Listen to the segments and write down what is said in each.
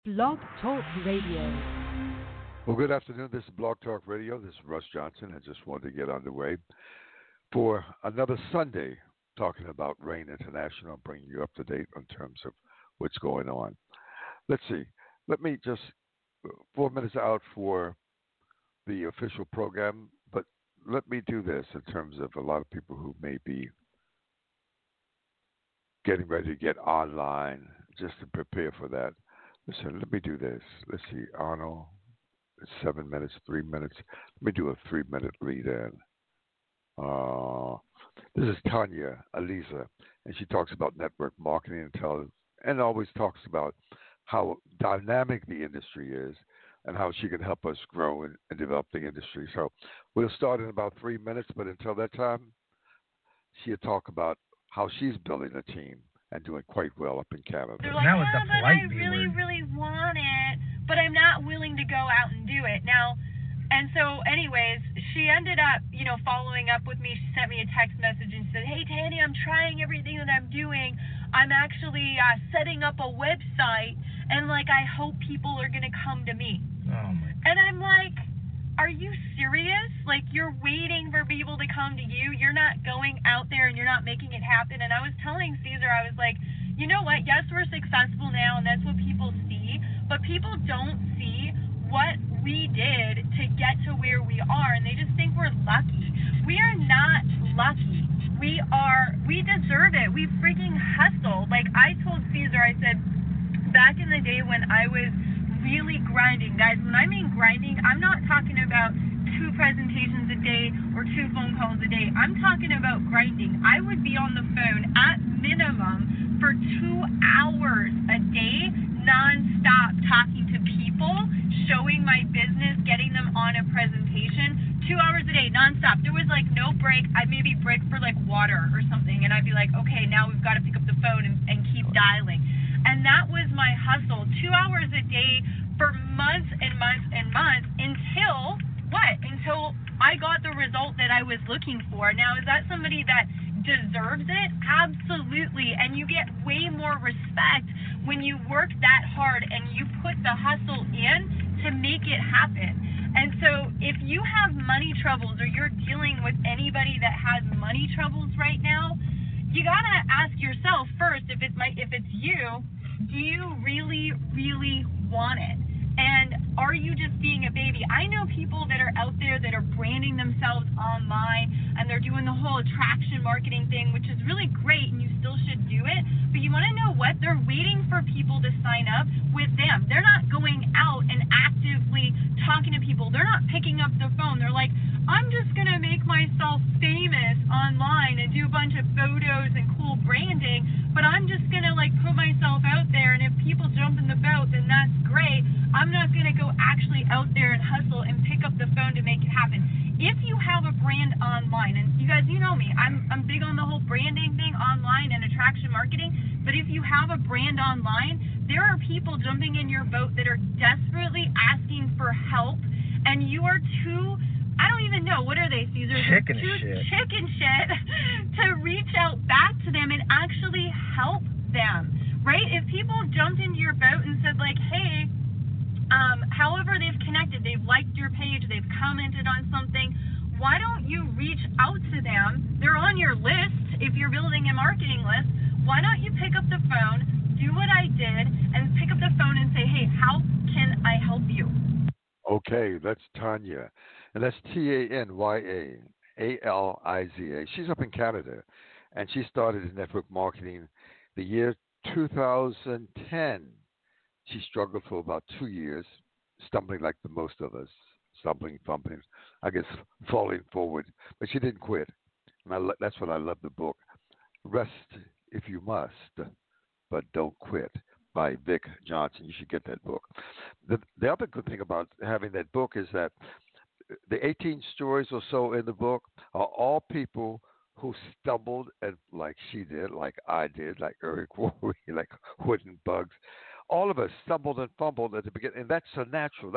Blog Talk Radio. Well, good afternoon. This is Blog Talk Radio. This is Russ Johnson. I just wanted to get underway for another Sunday talking about Rain International, bringing you up to date in terms of what's going on. Let's see. Let me just 4 minutes out for the official program, but let me do this in terms of a lot of people who may be getting ready to get online just to prepare for that. Listen, let me do this. Let's see, Arnold. It's 7 minutes, 3 minutes. Let me do a 3 minute lead in. This is Tanya Aliza, and she talks about network marketing intelligence and always talks about how dynamic the industry is and how she can help us grow and develop the industry. So we'll start in about 3 minutes, but until that time, she'll talk about how she's building a team and doing quite well up in Canada. They're like, now oh, but I really, really want it, but I'm not willing to go out and do it. Now, and so anyways, she ended up, following up with me. She sent me a text message and said, hey, Tanny, I'm trying everything that I'm doing. I'm actually setting up a website, and, I hope people are going to come to me. Oh, my God. And I'm like, are you serious? You're waiting for people to come to you. You're not going out there and you're not making it happen. And I was telling Caesar, I was like, you know what? Yes, we're successful now, and that's what people see. But people don't see what we did to get to where we are, and they just think we're lucky. We are not lucky. We deserve it. We freaking hustle. I told Caesar, I said, back in the day when I was really grinding, guys, when I mean grinding, I'm not talking about 2 presentations a day or 2 phone calls a day. I'm talking about grinding. I would be on the phone at minimum for 2 hours a day, nonstop, talking to people, showing my business, getting them on a presentation, 2 hours a day, nonstop. There was no break. I'd maybe break for water or something, and I'd be like, okay, now we've got to pick up the phone and keep dialing. And that was my hustle, 2 hours a day for months and months and months until what? Until I got the result that I was looking for. Now, is that somebody that deserves it? Absolutely. And you get way more respect when you work that hard and you put the hustle in to make it happen. And so if you have money troubles or you're dealing with anybody that has money troubles right now, you gotta ask yourself first, if it's you, do you really, really want it? And are you just being a baby? I know people that are out there that are branding themselves online, and they're doing the whole attraction marketing thing, which is really great, and you still should do it. But you want to know what? They're waiting for people to sign up with them. They're not going out and actively talking to people. They're not picking up the phone. They're like, I'm just going to make myself famous online and do a bunch of photos and cool branding, but I'm just going to put myself out there, and if people jump in the boat, then that's great. I'm not going to go actually out there and hustle and pick up the phone to make it happen. If you have a brand online, and you guys, you know me, I'm big on the whole branding thing online and attraction marketing, but if you have a brand online, there are people jumping in your boat that are desperately asking for help, and you are too, I don't even know, what are they, Caesar? Chicken shit to reach out back to them and actually help them, right? If people jumped into your boat and said hey, however they've connected, they've liked your page, they've commented on something, why don't you reach out to them? They're on your list. If you're building a marketing list, why don't you pick up the phone, do what I did, and pick up the phone and say, hey, how can I help you? Okay, that's Tanya, and that's TANYA, ALIZA. She's up in Canada, and she started in network marketing the year 2010. She struggled for about 2 years, stumbling like the most of us, stumbling, fumbling, I guess falling forward. But she didn't quit. And that's what I love the book. Rest if you must, but don't quit by Vic Johnson. You should get that book. The other good thing about having that book is that the 18 stories or so in the book are all people who stumbled and like she did, like I did, like Eric Worre, like wooden bugs. All of us stumbled and fumbled at the beginning, and that's so natural.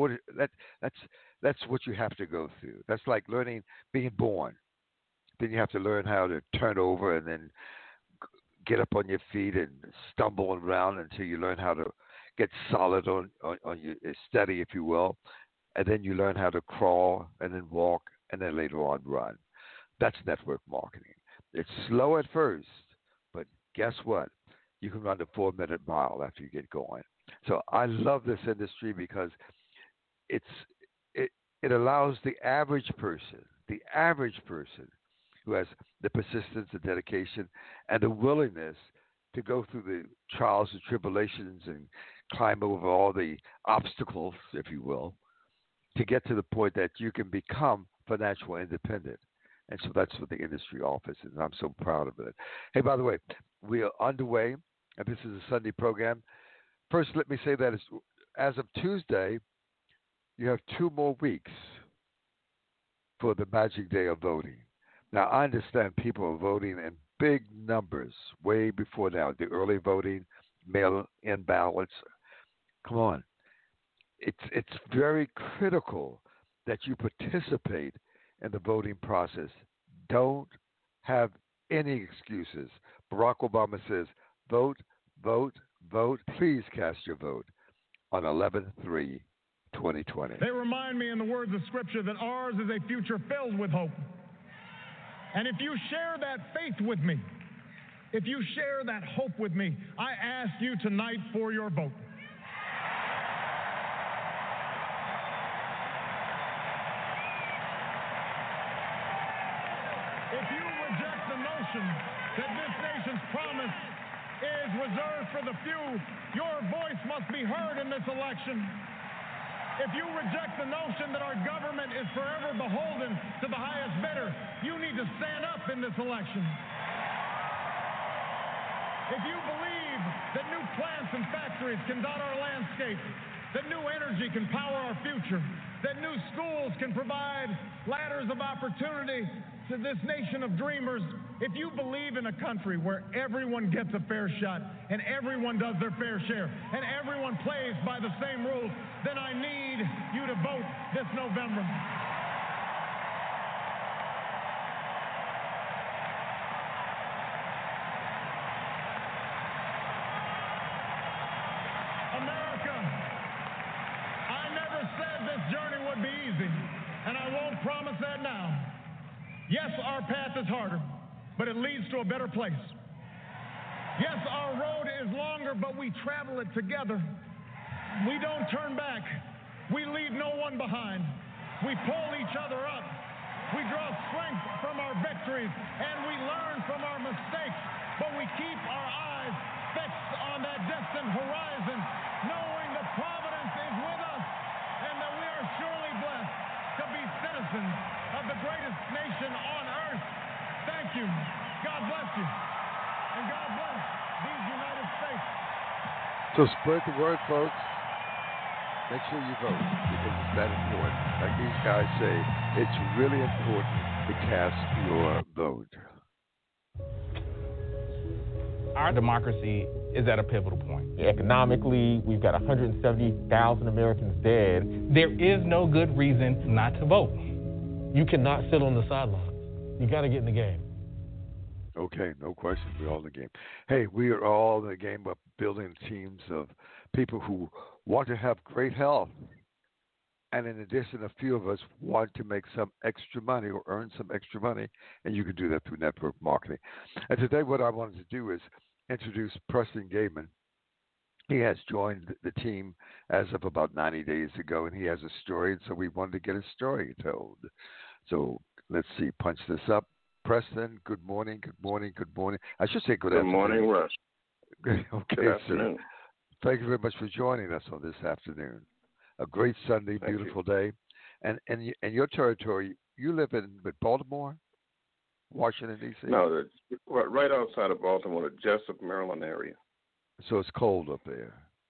That's what you have to go through. That's like learning being born. Then you have to learn how to turn over and then get up on your feet and stumble around until you learn how to get solid on your steady, if you will, and then you learn how to crawl and then walk and then later on run. That's network marketing. It's slow at first, but guess what? You can run the 4 minute mile after you get going. So I love this industry because it's it it allows the average person who has the persistence, the dedication, and the willingness to go through the trials and tribulations and climb over all the obstacles, if you will, to get to the point that you can become financial independent. And so that's what the industry offers, and I'm so proud of it. Hey, by the way, we are underway, and this is a Sunday program. First, let me say that as of Tuesday, you have 2 more weeks for the magic day of voting. Now, I understand people are voting in big numbers way before now. The early voting, mail-in ballots. Come on, it's very critical that you participate in the voting process. Don't have any excuses. Barack Obama says, vote, vote, vote. Please cast your vote on 11/3/2020. They remind me in the words of Scripture that ours is a future filled with hope. And if you share that faith with me, if you share that hope with me, I ask you tonight for your vote. If you reject the notion that this nation's promise is reserved for the few, your voice must be heard in this election. If you reject the notion that our government is forever beholden to the highest bidder, you need to stand up in this election. If you believe that new plants and factories can dot our landscape, that new energy can power our future, that new schools can provide ladders of opportunity to this nation of dreamers, if you believe in a country where everyone gets a fair shot and everyone does their fair share and everyone plays by the same rules, then I need you to vote this November. America, I never said this journey would be easy, and I won't promise that now. Yes, our path is harder, but it leads to a better place. Yes, our road is longer, but we travel it together. We don't turn back. We leave no one behind. We pull each other up. We draw strength from our victories, and we learn from our mistakes, but we keep our eyes fixed on that distant horizon, knowing that Providence is with us and that we are surely blessed to be citizens of the greatest nation on earth. Thank you. God bless you. And God bless these United States. So spread the word, folks. Make sure you vote because it's that important. Like these guys say, it's really important to cast your vote. Our democracy is at a pivotal point. Economically, we've got 170,000 Americans dead. There is no good reason not to vote. You cannot sit on the sidelines. You got to get in the game. Okay, no question. We're all in the game. Hey, we are all in the game of building teams of people who want to have great health. And in addition, a few of us want to make some extra money or earn some extra money, and you can do that through network marketing. And today what I wanted to do is introduce Preston Gayman. He has joined the team as of about 90 days ago, and he has a story, and so we wanted to get his story told. So let's see, punch this up. Preston, good morning, good morning, good morning. I should say good afternoon. Good morning, Russ. Okay, good afternoon. Sir. Thank you very much for joining us on this afternoon. A great Sunday, beautiful day. And your territory, you live in Baltimore, Washington, D.C.? No, right outside of Baltimore, the Jessup, Maryland area. So it's cold up there.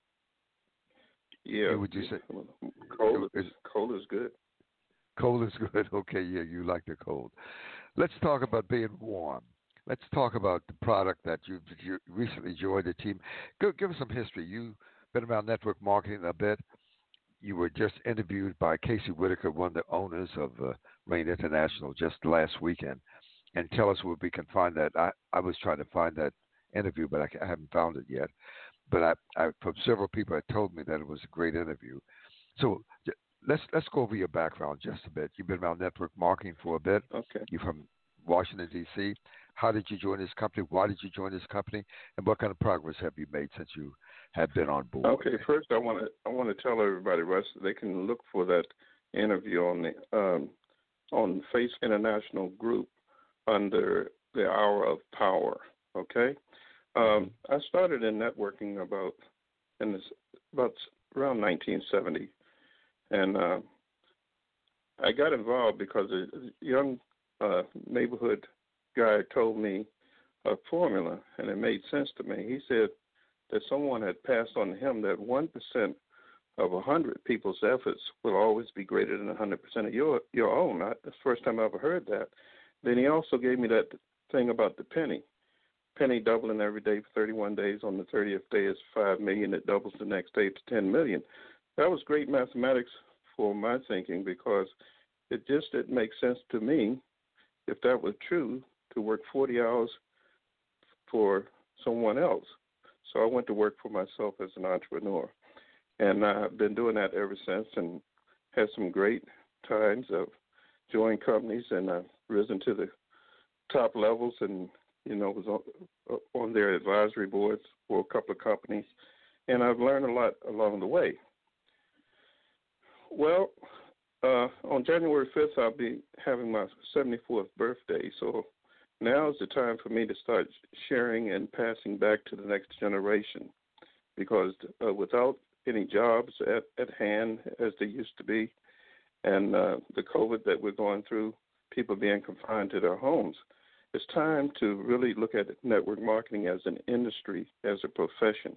Yeah. Would you say cold is good? Cold is good. Okay, yeah, you like the cold. Let's talk about being warm. Let's talk about the product that you recently joined the team. Give us some history. You've been around network marketing a bit. You were just interviewed by Casey Whitaker, one of the owners of Rain International, just last weekend. And tell us where we can find that. I was trying to find that interview, but I haven't found it yet. but from several people had told me that it was a great interview. So let's go over your background just a bit. You've been around network marketing for a bit. Okay. You're from Washington, D.C. How did you join this company? Why did you join this company? And what kind of progress have you made since you have been on board? Okay. First, I want to tell everybody, Russ, they can look for that interview on Face International Group under the Hour of Power. Okay. I started in networking about around 1970, and I got involved because a young neighborhood guy told me a formula, and it made sense to me. He said that someone had passed on to him that 1% of 100 people's efforts will always be greater than 100% of your own. That's the first time I ever heard that. Then he also gave me that thing about the penny. Penny doubling every day for 31 days. On the 30th day is 5 million. It doubles the next day to 10 million. That was great mathematics for my thinking because it makes sense to me, if that was true, to work 40 hours for someone else. So I went to work for myself as an entrepreneur. And I've been doing that ever since and had some great times of joining companies, and I've risen to the top levels and, was on their advisory boards for a couple of companies. And I've learned a lot along the way. Well, on January 5th, I'll be having my 74th birthday. So now is the time for me to start sharing and passing back to the next generation, because without any jobs at hand as they used to be, and the COVID that we're going through, people being confined to their homes, it's time to really look at network marketing as an industry, as a profession.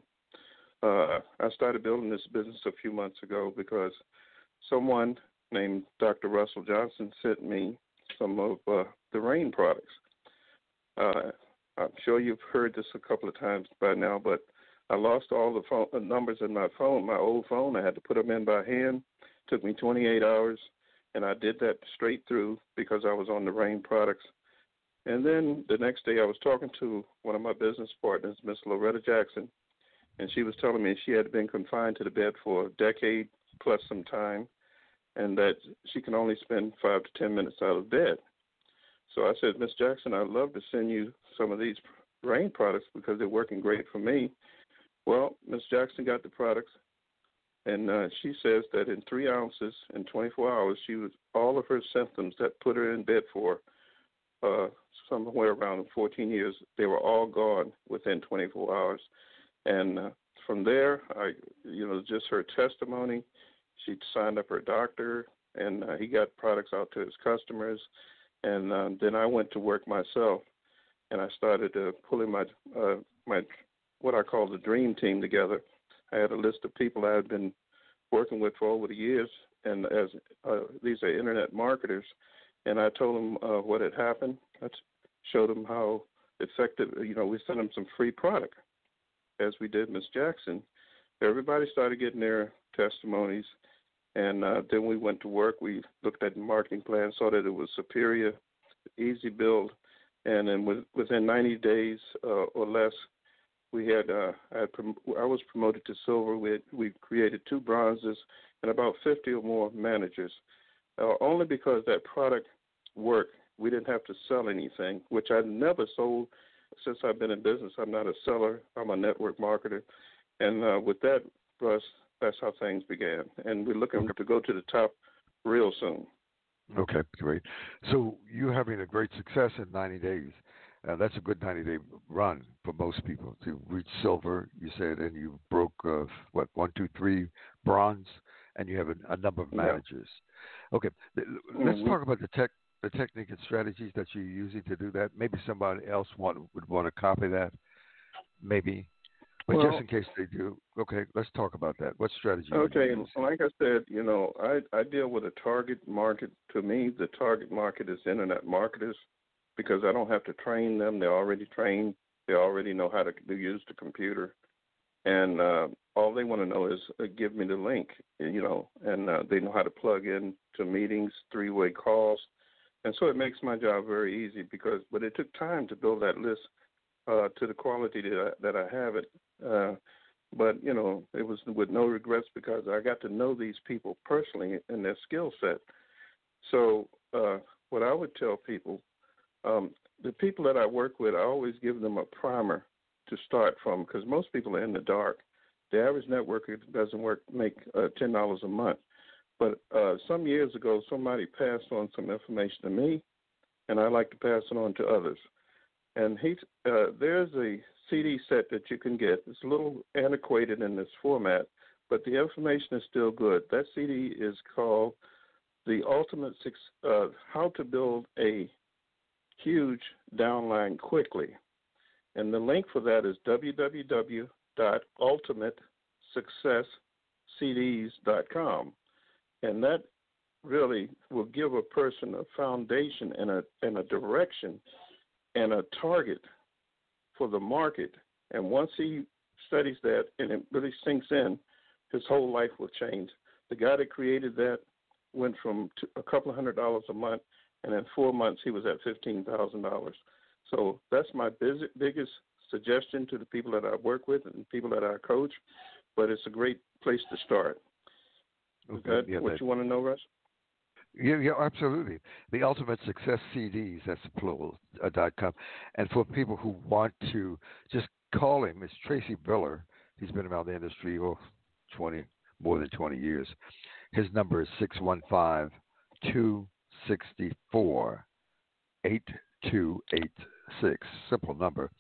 I started building this business a few months ago because someone named Dr. Russell Johnson sent me some of the RAIN products. I'm sure you've heard this a couple of times by now, but I lost all the numbers in my phone, my old phone. I had to put them in by hand. It took me 28 hours, and I did that straight through because I was on the RAIN products. And then the next day I was talking to one of my business partners, Miss Loretta Jackson, and she was telling me she had been confined to the bed for a decade plus some time, and that she can only spend 5 to 10 minutes out of bed. So I said, Miss Jackson, I'd love to send you some of these RAIN products because they're working great for me. Well, Miss Jackson got the products, and she says that in 3 ounces in 24 hours, all of her symptoms that put her in bed for somewhere around 14 years, they were all gone within 24 hours. And from there, just her testimony, she signed up her doctor, and he got products out to his customers. And then I went to work myself, and I started pulling my what I call the dream team together. I had a list of people I had been working with for over the years, and as these are internet marketers, and I told them what had happened. I showed them how effective, we sent them some free product, as we did Miss Jackson. Everybody started getting their testimonies, and then we went to work. We looked at the marketing plan, saw that it was superior, easy build, and then within 90 days or less, we had I was promoted to silver. We created 2 bronzes and about 50 or more managers, only because that product worked. We didn't have to sell anything, which I never sold since I've been in business. I'm not a seller. I'm a network marketer. And with that, Russ, that's how things began. And we're looking to go to the top real soon. Okay, great. So you're having a great success in 90 days. That's a good 90-day run for most people to reach silver, you said, and you broke, 1, 2, 3 bronze, and you have a number of managers. Yeah. Okay, let's talk about the technique and strategies that you're using to do that. Maybe somebody else would want to copy that, maybe. But just in case they do, okay, let's talk about that. What strategy? Okay, like I said, I deal with a target market. To me, the target market is internet marketers, because I don't have to train them. They're already trained. They already know how to use the computer. And all they want to know is give me the link, and they know how to plug in to meetings, 3-way calls. And so it makes my job very easy but it took time to build that list to the quality that I have it. But, you know, it was with no regrets because I got to know these people personally and their skill set. So what I would tell people, the people that I work with, I always give them a primer to start from because most people are in the dark. The average networker doesn't make $10 a month. But some years ago, somebody passed on some information to me, and I like to pass it on to others. And there's a CD set that you can get. It's a little antiquated in this format, but the information is still good. That CD is called The Ultimate How to Build a Huge Downline Quickly. And the link for that is www.ultimatesuccesscds.com. And that really will give a person a foundation and a direction and a target for the market. And once he studies that and it really sinks in, his whole life will change. The guy that created that went from a couple of $100 a month, and in 4 months he was at $15,000. So that's my biggest suggestion to the people that I work with and people that I coach, but it's a great place to start. Is that what you want to know, Russ? Yeah, absolutely. The Ultimate Success CDs, that's plural, .com. And for people who want to just call him, it's Tracy Biller. He's been around the industry more than 20 years. His number is 615-264-8286. Simple number,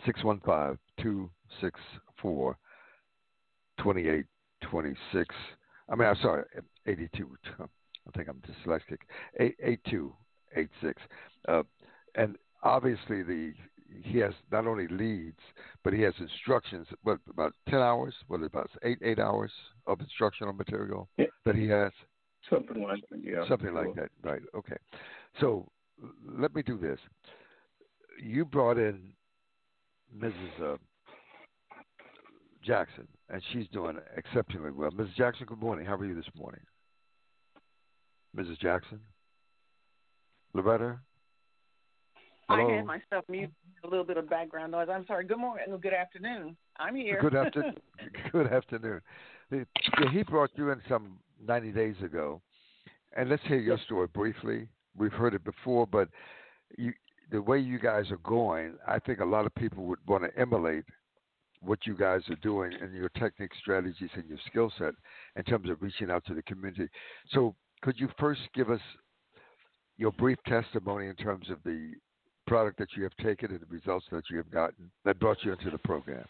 615-264-2826. I'm sorry, 82. I think I'm dyslexic. 8286. And obviously he has not only leads, but he has instructions. What, about 10 hours? What, about 8 hours of instructional material that he has? Something like that, yeah. Something like that, right. Okay. So let me do this. You brought in Mrs. Jackson, and she's doing exceptionally well. Mrs. Jackson, good morning. How are you this morning? Mrs. Jackson? Loretta? Hello? I had myself muted, a little bit of background noise. I'm sorry. Good morning. Good afternoon. I'm here. Good afternoon. Good afternoon. He brought you in some 90 days ago. And let's hear your story briefly. We've heard it before, but the way you guys are going, I think a lot of people would want to emulate what you guys are doing and your technique, strategies, and your skill set in terms of reaching out to the community. So could you first give us your brief testimony in terms of the product that you have taken and the results that you have gotten that brought you into the program?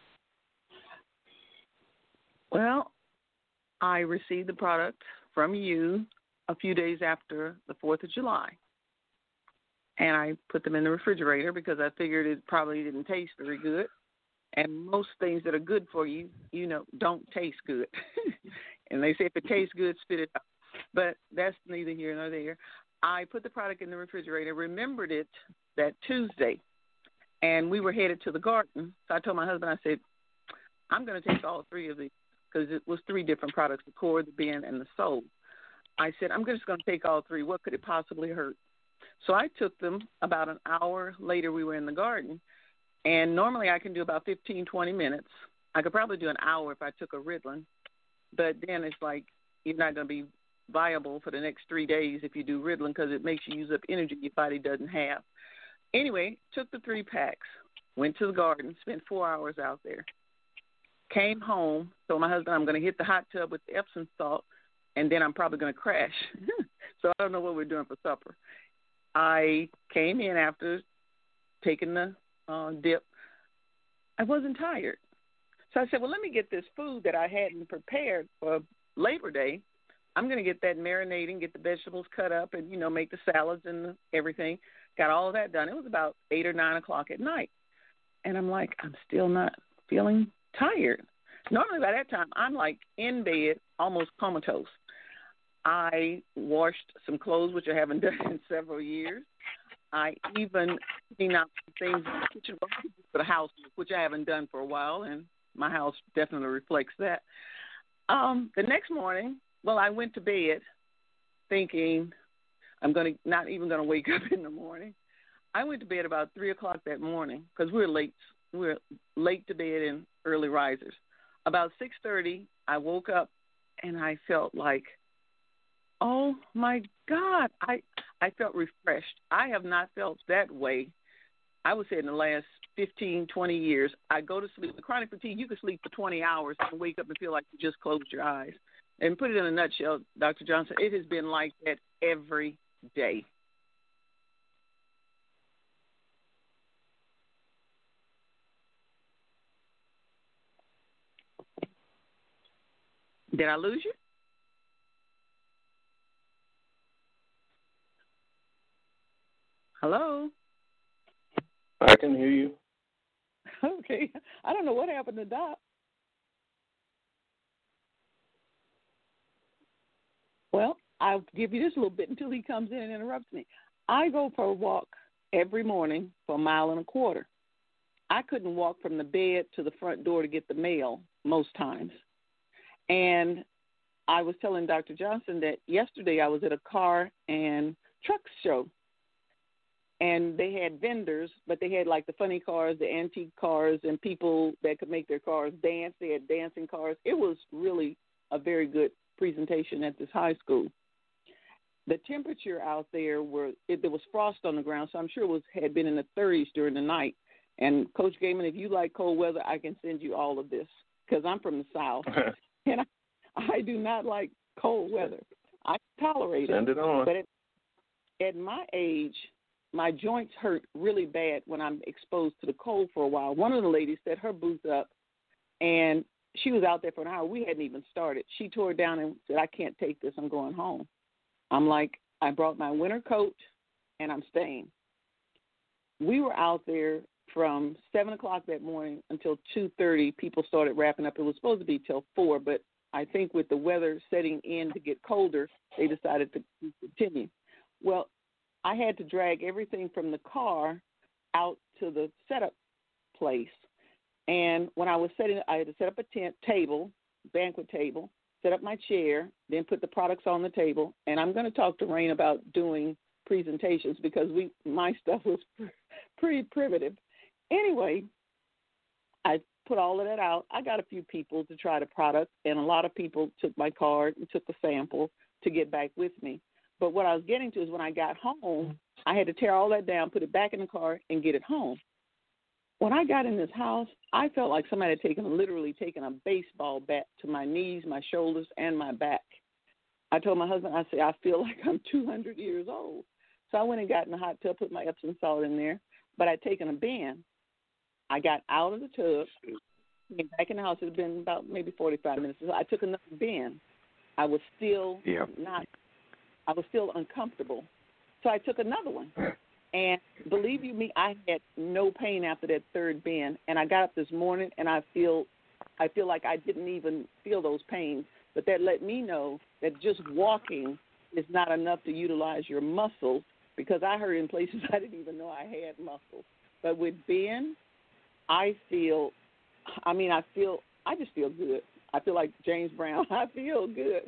Well, I received the product from you a few days after the 4th of July. And I put them in the refrigerator because I figured it probably didn't taste very good. And most things that are good for you, don't taste good. And they say if it tastes good, spit it out. But that's neither here nor there. I put the product in the refrigerator, remembered it that Tuesday, and we were headed to the garden. So I told my husband, I said, I'm going to take all 3 of these because it was 3 different products, the core, the bend, and the sole. I said, I'm just going to take all 3. What could it possibly hurt? So I took them. About an hour later, we were in the garden, and normally I can do about 15, 20 minutes. I could probably do an hour if I took a Ritalin, but then it's like you're not going to be viable for the next 3 days if you do Ritalin because it makes you use up energy your body doesn't have. Anyway, took the 3 packs, went to the garden, spent 4 hours out there, came home, told my husband I'm going to hit the hot tub with the Epsom salt, and then I'm probably going to crash. So I don't know what we're doing for supper. I came in after taking the dip. I wasn't tired. So I said, well, let me get this food that I hadn't prepared for Labor Day. I'm going to get that marinating, get the vegetables cut up, and, make the salads and everything. Got all of that done. It was about 8 or 9 o'clock at night. And I'm like, I'm still not feeling tired. Normally by that time, I'm like in bed, almost comatose. I washed some clothes, which I haven't done in several years. I even cleaned out some things in the kitchen for the house, which I haven't done for a while, and my house definitely reflects that. The next morning, I went to bed thinking I'm not even going to wake up in the morning. I went to bed about 3 o'clock that morning because we're late to bed and early risers. about 6:30, I woke up and I felt like, oh my God, I felt refreshed. I have not felt that way, I would say, in the last 15, 20 years. I go to sleep. With chronic fatigue, you can sleep for 20 hours and wake up and feel like you just closed your eyes. And put it in a nutshell, Dr. Johnson, it has been like that every day. Did I lose you? Hello? I can hear you. Okay. I don't know what happened to Doc. Well, I'll give you this little bit until he comes in and interrupts me. I go for a walk every morning for 1.25 miles. I couldn't walk from the bed to the front door to get the mail most times. And I was telling Dr. Johnson that yesterday I was at a car and truck show. And they had vendors, but they had like the funny cars, the antique cars, and people that could make their cars dance. They had dancing cars. It was really a very good presentation at this high school. The temperature out there there was frost on the ground, so I'm sure had been in the 30s during the night. And Coach Gaiman, if you like cold weather, I can send you all of this because I'm from the South, and I do not like cold weather. I tolerate it. Send it on. But at my age, my joints hurt really bad when I'm exposed to the cold for a while. One of the ladies set her boots up, and she was out there for an hour. We hadn't even started. She tore it down and said, I can't take this. I'm going home. I'm like, I brought my winter coat, and I'm staying. We were out there from 7 o'clock that morning until 2:30. People started wrapping up. It was supposed to be till 4, but I think with the weather setting in to get colder, they decided to continue. Well, I had to drag everything from the car out to the setup place. And when I was I had to set up a banquet table, set up my chair, then put the products on the table. And I'm going to talk to Rain about doing presentations because my stuff was pretty primitive. Anyway, I put all of that out. I got a few people to try the product, and a lot of people took my card and took a sample to get back with me. But what I was getting to is when I got home, I had to tear all that down, put it back in the car, and get it home. When I got in this house, I felt like somebody had literally taken a baseball bat to my knees, my shoulders, and my back. I told my husband, I said, I feel like I'm 200 years old. So I went and got in the hot tub, put my Epsom salt in there, but I'd taken a bath. I got out of the tub, came back in the house. It had been about maybe 45 minutes. So I took another bath. I was still I was still uncomfortable. So I took another one. And believe you me, I had no pain after that third bend. And I got up this morning, and I feel like I didn't even feel those pains. But that let me know that just walking is not enough to utilize your muscles, because I heard in places I didn't even know I had muscles. But with Ben, I just feel good. I feel like James Brown. I feel good.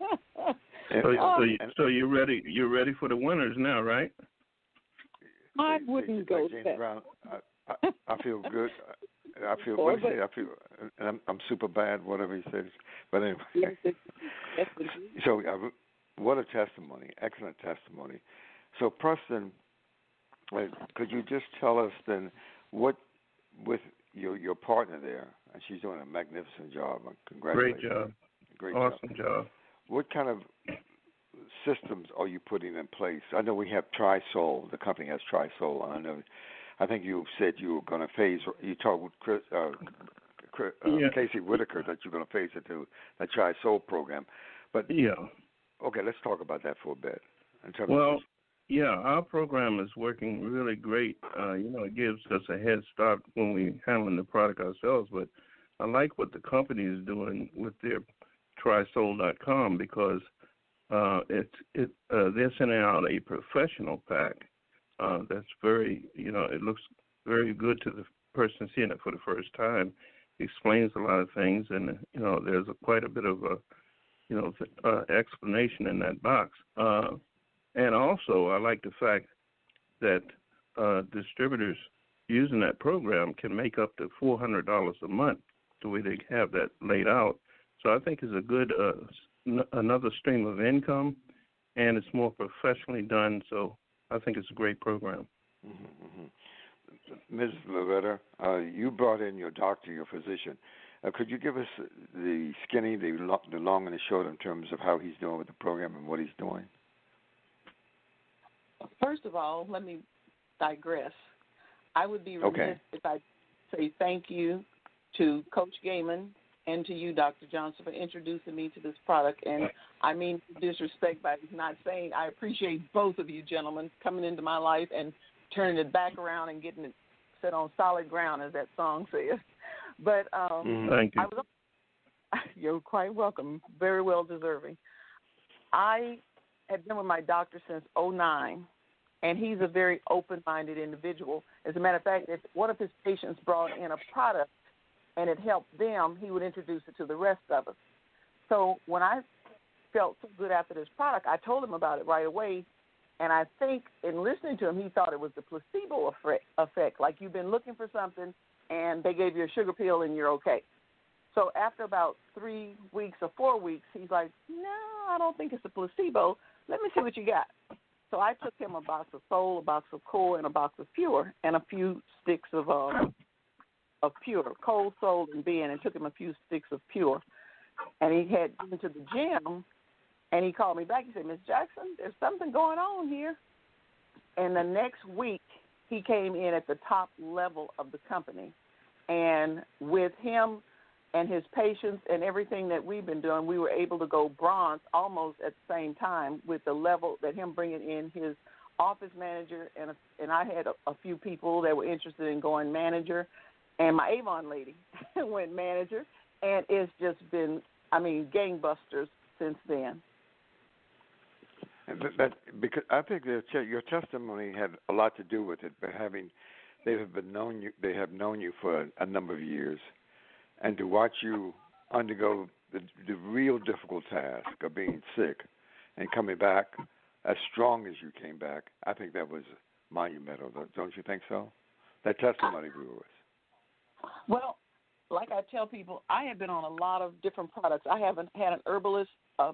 So you're ready. You're ready for the winners now, right? I wouldn't go James that. Brown. I feel good. I feel. What did he say? I feel. And I'm super bad. Whatever he says. But anyway. Yes, So what a testimony! Excellent testimony. So Preston, could you just tell us then what with your partner there, and she's doing a magnificent job. Congratulations. Great job. Great awesome job. What kind of systems are you putting in place? I know we have TriSol. The company has TriSol. I think you said you were going to phase. You talked with Casey Whitaker that you're going to phase it to the TriSol program. But okay, let's talk about that for a bit. Our program is working really great. It gives us a head start when we're handling the product ourselves. But I like what the company is doing with their TriSol.com because they're sending out a professional pack that's very, it looks very good to the person seeing it for the first time. It explains a lot of things, and there's quite a bit of explanation in that box. And also, I like the fact that distributors using that program can make up to $400 a month the way they have that laid out. So I think it's a good another stream of income, and it's more professionally done. So I think it's a great program. Ms. Loretta, you brought in your doctor, your physician. Could you give us the skinny, the long, and the short in terms of how he's doing with the program and what he's doing? First of all, let me digress. I would be remiss if I say thank you to Coach Gaiman and to you, Dr. Johnson, for introducing me to this product. And I mean disrespect by not saying I appreciate both of you gentlemen coming into my life and turning it back around and getting it set on solid ground, as that song says. But thank you. You're quite welcome. Very well deserving. I have been with my doctor since 2009, and he's a very open-minded individual. As a matter of fact, if one of his patients brought in a product and it helped them, he would introduce it to the rest of us. So when I felt so good after this product, I told him about it right away, and I think in listening to him, he thought it was the placebo effect, like you've been looking for something and they gave you a sugar pill and you're okay. So after about 3 weeks or 4 weeks, he's like, no, I don't think it's a placebo. Let me see what you got. So I took him a box of Soul, a box of Core, and a box of Pure, and a few sticks of Pure, Cold, Soul, and Ben, and took him a few sticks of Pure. And he had been to the gym, and he called me back. He said, Ms. Jackson, there's something going on here. And the next week, he came in at the top level of the company. And with him and his patients and everything that we've been doing, we were able to go bronze almost at the same time with the level that him bringing in his office manager, and I had a few people that were interested in going manager, and my Avon lady went manager, and it's just been, gangbusters since then. But because I think that your testimony had a lot to do with it, but they have known you for a number of years, and to watch you undergo the real difficult task of being sick and coming back as strong as you came back, I think that was monumental. Don't you think so? That testimony grew us. Well, like I tell people, I have been on a lot of different products. I haven't had an herbalist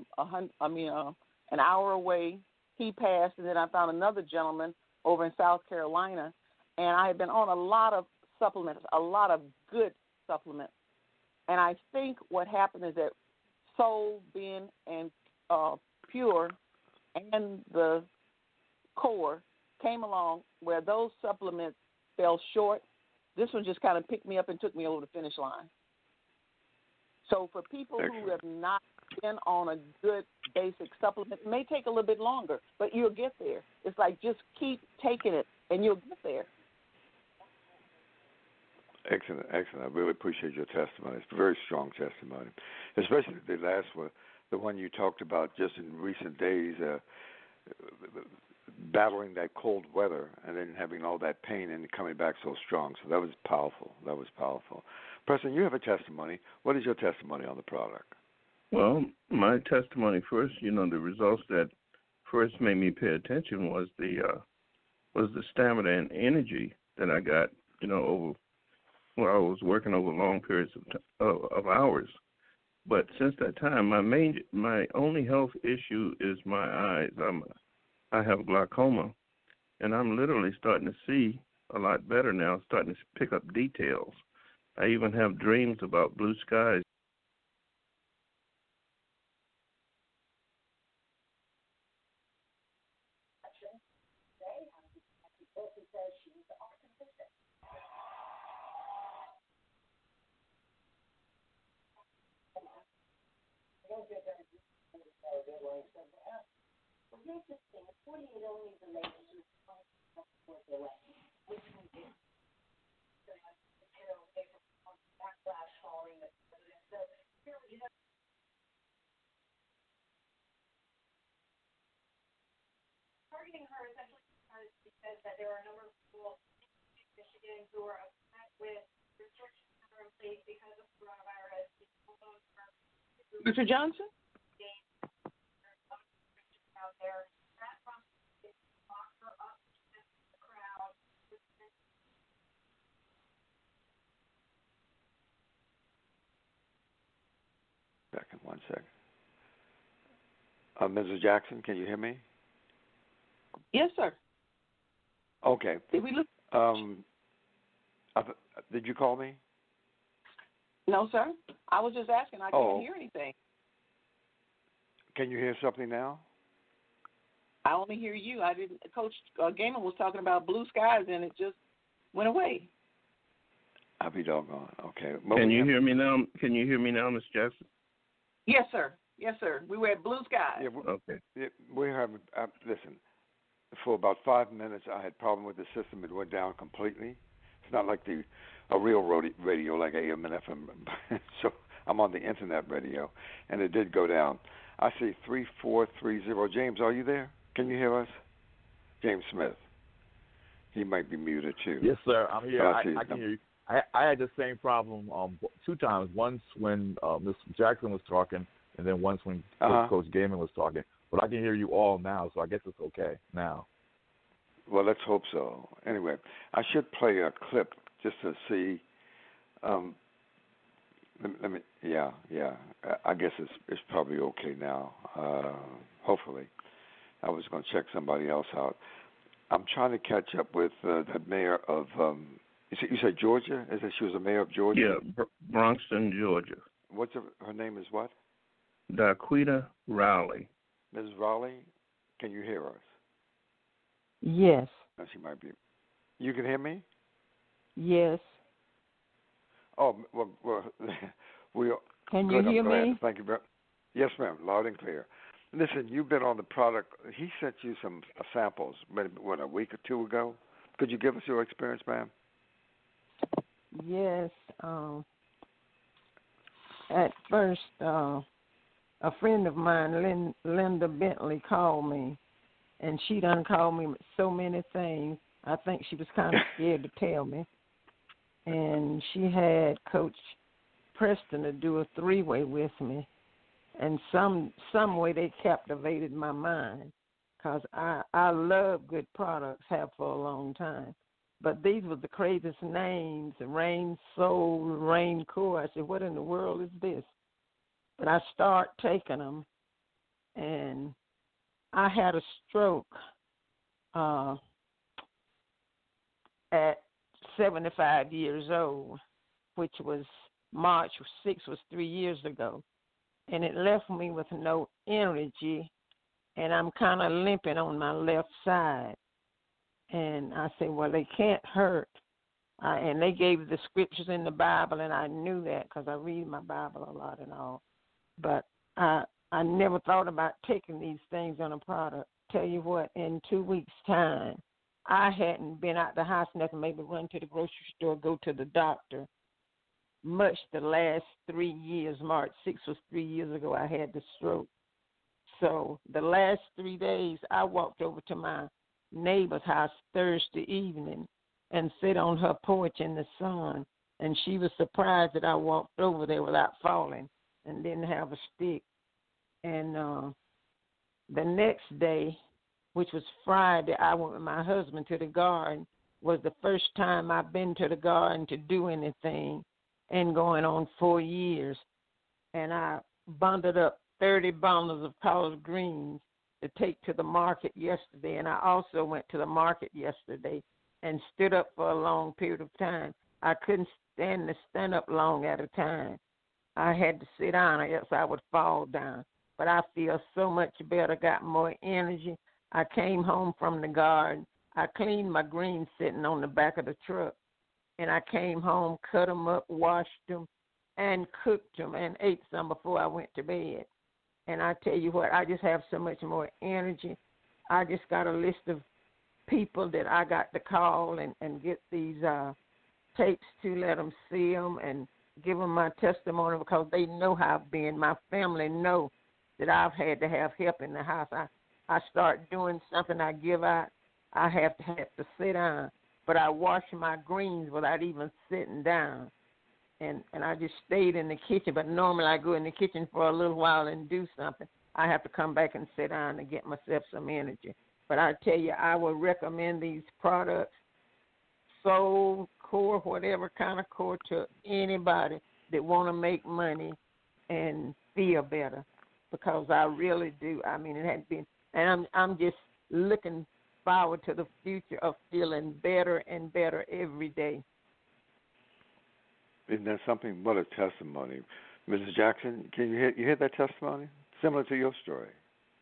an hour away. He passed, and then I found another gentleman over in South Carolina, and I have been on a lot of supplements, a lot of good supplements. And I think what happened is that Soul, Ben, and Pure and the Core came along where those supplements fell short. This one just kind of picked me up and took me over the finish line. So for people who have not been on a good basic supplement, it may take a little bit longer, but you'll get there. It's like just keep taking it, and you'll get there. Excellent. I really appreciate your testimony. It's a very strong testimony, especially the last one, the one you talked about just in recent days, battling that cold weather and then having all that pain and coming back so strong. So that was powerful. Preston, you have a testimony. What is your testimony on the product? Well, my testimony first, the results that first made me pay attention was the stamina and energy that I got, over. Well, I was working over long periods of hours, but since that time, my only health issue is my eyes. I have glaucoma, and I'm literally starting to see a lot better now, starting to pick up details. I even have dreams about blue skies. Targeting her essentially because that there are a number of people in Michigan who are upset with restrictions that are in place because of coronavirus. Mr. Johnson? Out there. That prompted to lock her up in the crowd. one second. Mrs. Jackson, can you hear me? Yes, sir. Okay. Did we look? Did you call me? No, sir. I was just asking. I didn't hear anything. Can you hear something now? I only hear you. I didn't. Coach Gaiman was talking about blue skies, and it just went away. I'll be doggone. Okay. Can you hear me now? Can you hear me now, Miss Jackson? Yes, sir. Yes, sir. We were at blue skies. Yeah, okay. We have. Listen. For about 5 minutes, I had problem with the system. It went down completely. It's not like a real radio like AM and FM. So I'm on the internet radio, and it did go down. I see 3430. James, are you there? Can you hear us? James Smith. He might be muted too. Yes, sir. I'm here. I can hear you. I had the same problem 2 times. Once when Ms. Jackson was talking, and then once when Coach Gaiman was talking. But I can hear you all now, so I guess it's okay now. Well, let's hope so. Anyway, I should play a clip just to see. Let me. Yeah. I guess it's probably okay now. Hopefully, I was going to check somebody else out. I'm trying to catch up with the mayor of. You said Georgia? Is that she was the mayor of Georgia? Yeah, Bronxton, Georgia. What's her name? Is what? Daquita Rowley. Mrs. Rowley, can you hear us? Yes. No, she might be. You can hear me? Yes. Oh, well we. Can you hear me? Thank you very. Yes, ma'am. Loud and clear. Listen, you've been on the product. He sent you some samples. What, a week or 2 ago? Could you give us your experience, ma'am? Yes. At first, a friend of mine, Linda Bentley, called me, and she done called me with so many things. I think she was kind of scared to tell me. And she had Coach Preston to do a 3-way with me. And some way they captivated my mind, because I love good products, have for a long time. But these were the craziest names, Rain Soul, Rain Core. I said, what in the world is this? But I start taking them, and I had a stroke at 75 years old, which was March 6th, was 3 years ago. And it left me with no energy, and I'm kind of limping on my left side. And I said, well, they can't hurt. And they gave the scriptures in the Bible, and I knew that because I read my Bible a lot and all. But I never thought about taking these things on a product. Tell you what, in 2 weeks' time, I hadn't been out the house, nothing, maybe run to the grocery store, go to the doctor, much the last 3 years. March 6th was 3 years ago I had the stroke. So the last 3 days, I walked over to my neighbor's house Thursday evening and sit on her porch in the sun, and she was surprised that I walked over there without falling and didn't have a stick. And the next day, which was Friday, I went with my husband to the garden. Was the first time I've been to the garden to do anything, and going on 4 years. And I bundled up 30 bundles of collard greens to take to the market yesterday. And I also went to the market yesterday and stood up for a long period of time. I couldn't stand up long at a time. I had to sit down, or else I would fall down. But I feel so much better, got more energy. I came home from the garden. I cleaned my greens sitting on the back of the truck. And I came home, cut them up, washed them, and cooked them, and ate some before I went to bed. And I tell you what, I just have so much more energy. I just got a list of people that I got to call and get these tapes to let them see them and give them my testimony, because they know how I've been. My family know that I've had to have help in the house. I start doing something, I give out, I have to sit down. But I wash my greens without even sitting down. And I just stayed in the kitchen. But normally I go in the kitchen for a little while and do something. I have to come back and sit down to get myself some energy. But I tell you, I would recommend these products, soul, core, whatever kind of core, to anybody that want to make money and feel better, because I really do. I mean, it had been, and I'm just looking forward to the future of feeling better and better every day. Isn't that something? What a testimony. Mrs. Jackson, can you hear that testimony? Similar to your story.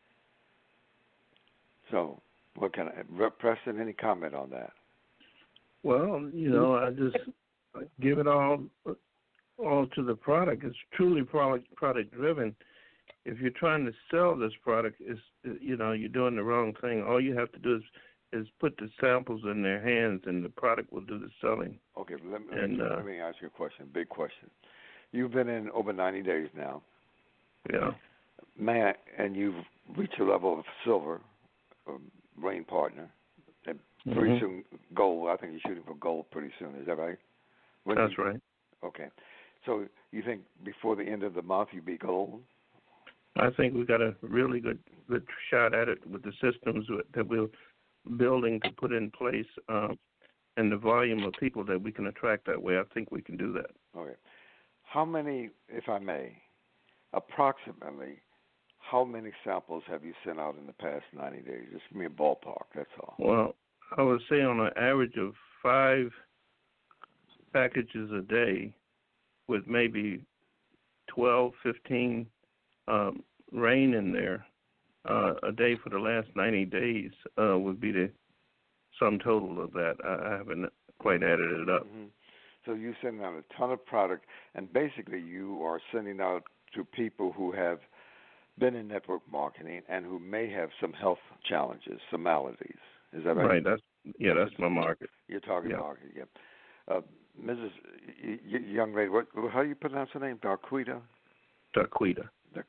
So, what can I, Preston, any comment on that? Well, you know, I just give it all to the product. It's truly product driven. If you're trying to sell this product, you're doing the wrong thing. All you have to do is put the samples in their hands, and the product will do the selling. Okay, let me ask you a question, big question. You've been in over 90 days now. Yeah. And you've reached a level of silver, Rain Partner, and pretty soon gold. I think you're shooting for gold pretty soon. Is that right? That's right. Okay. So you think before the end of the month you'll be gold? I think we've got a really good shot at it with the systems that we're building to put in place, and the volume of people that we can attract that way. I think we can do that. Okay. How many, if I may, approximately, how many samples have you sent out in the past 90 days? Just give me a ballpark, that's all. Well, I would say on an average of 5 packages a day with maybe 12, 15 rain in there a day for the last 90 days would be the sum total of that. I haven't quite added it up. Mm-hmm. So you send out a ton of product, and basically you are sending out to people who have been in network marketing and who may have some health challenges, some maladies. Is that right? Right. That's my market. Your target market, yeah. Mrs. Young lady, how do you pronounce her name? Darquita? Darquita.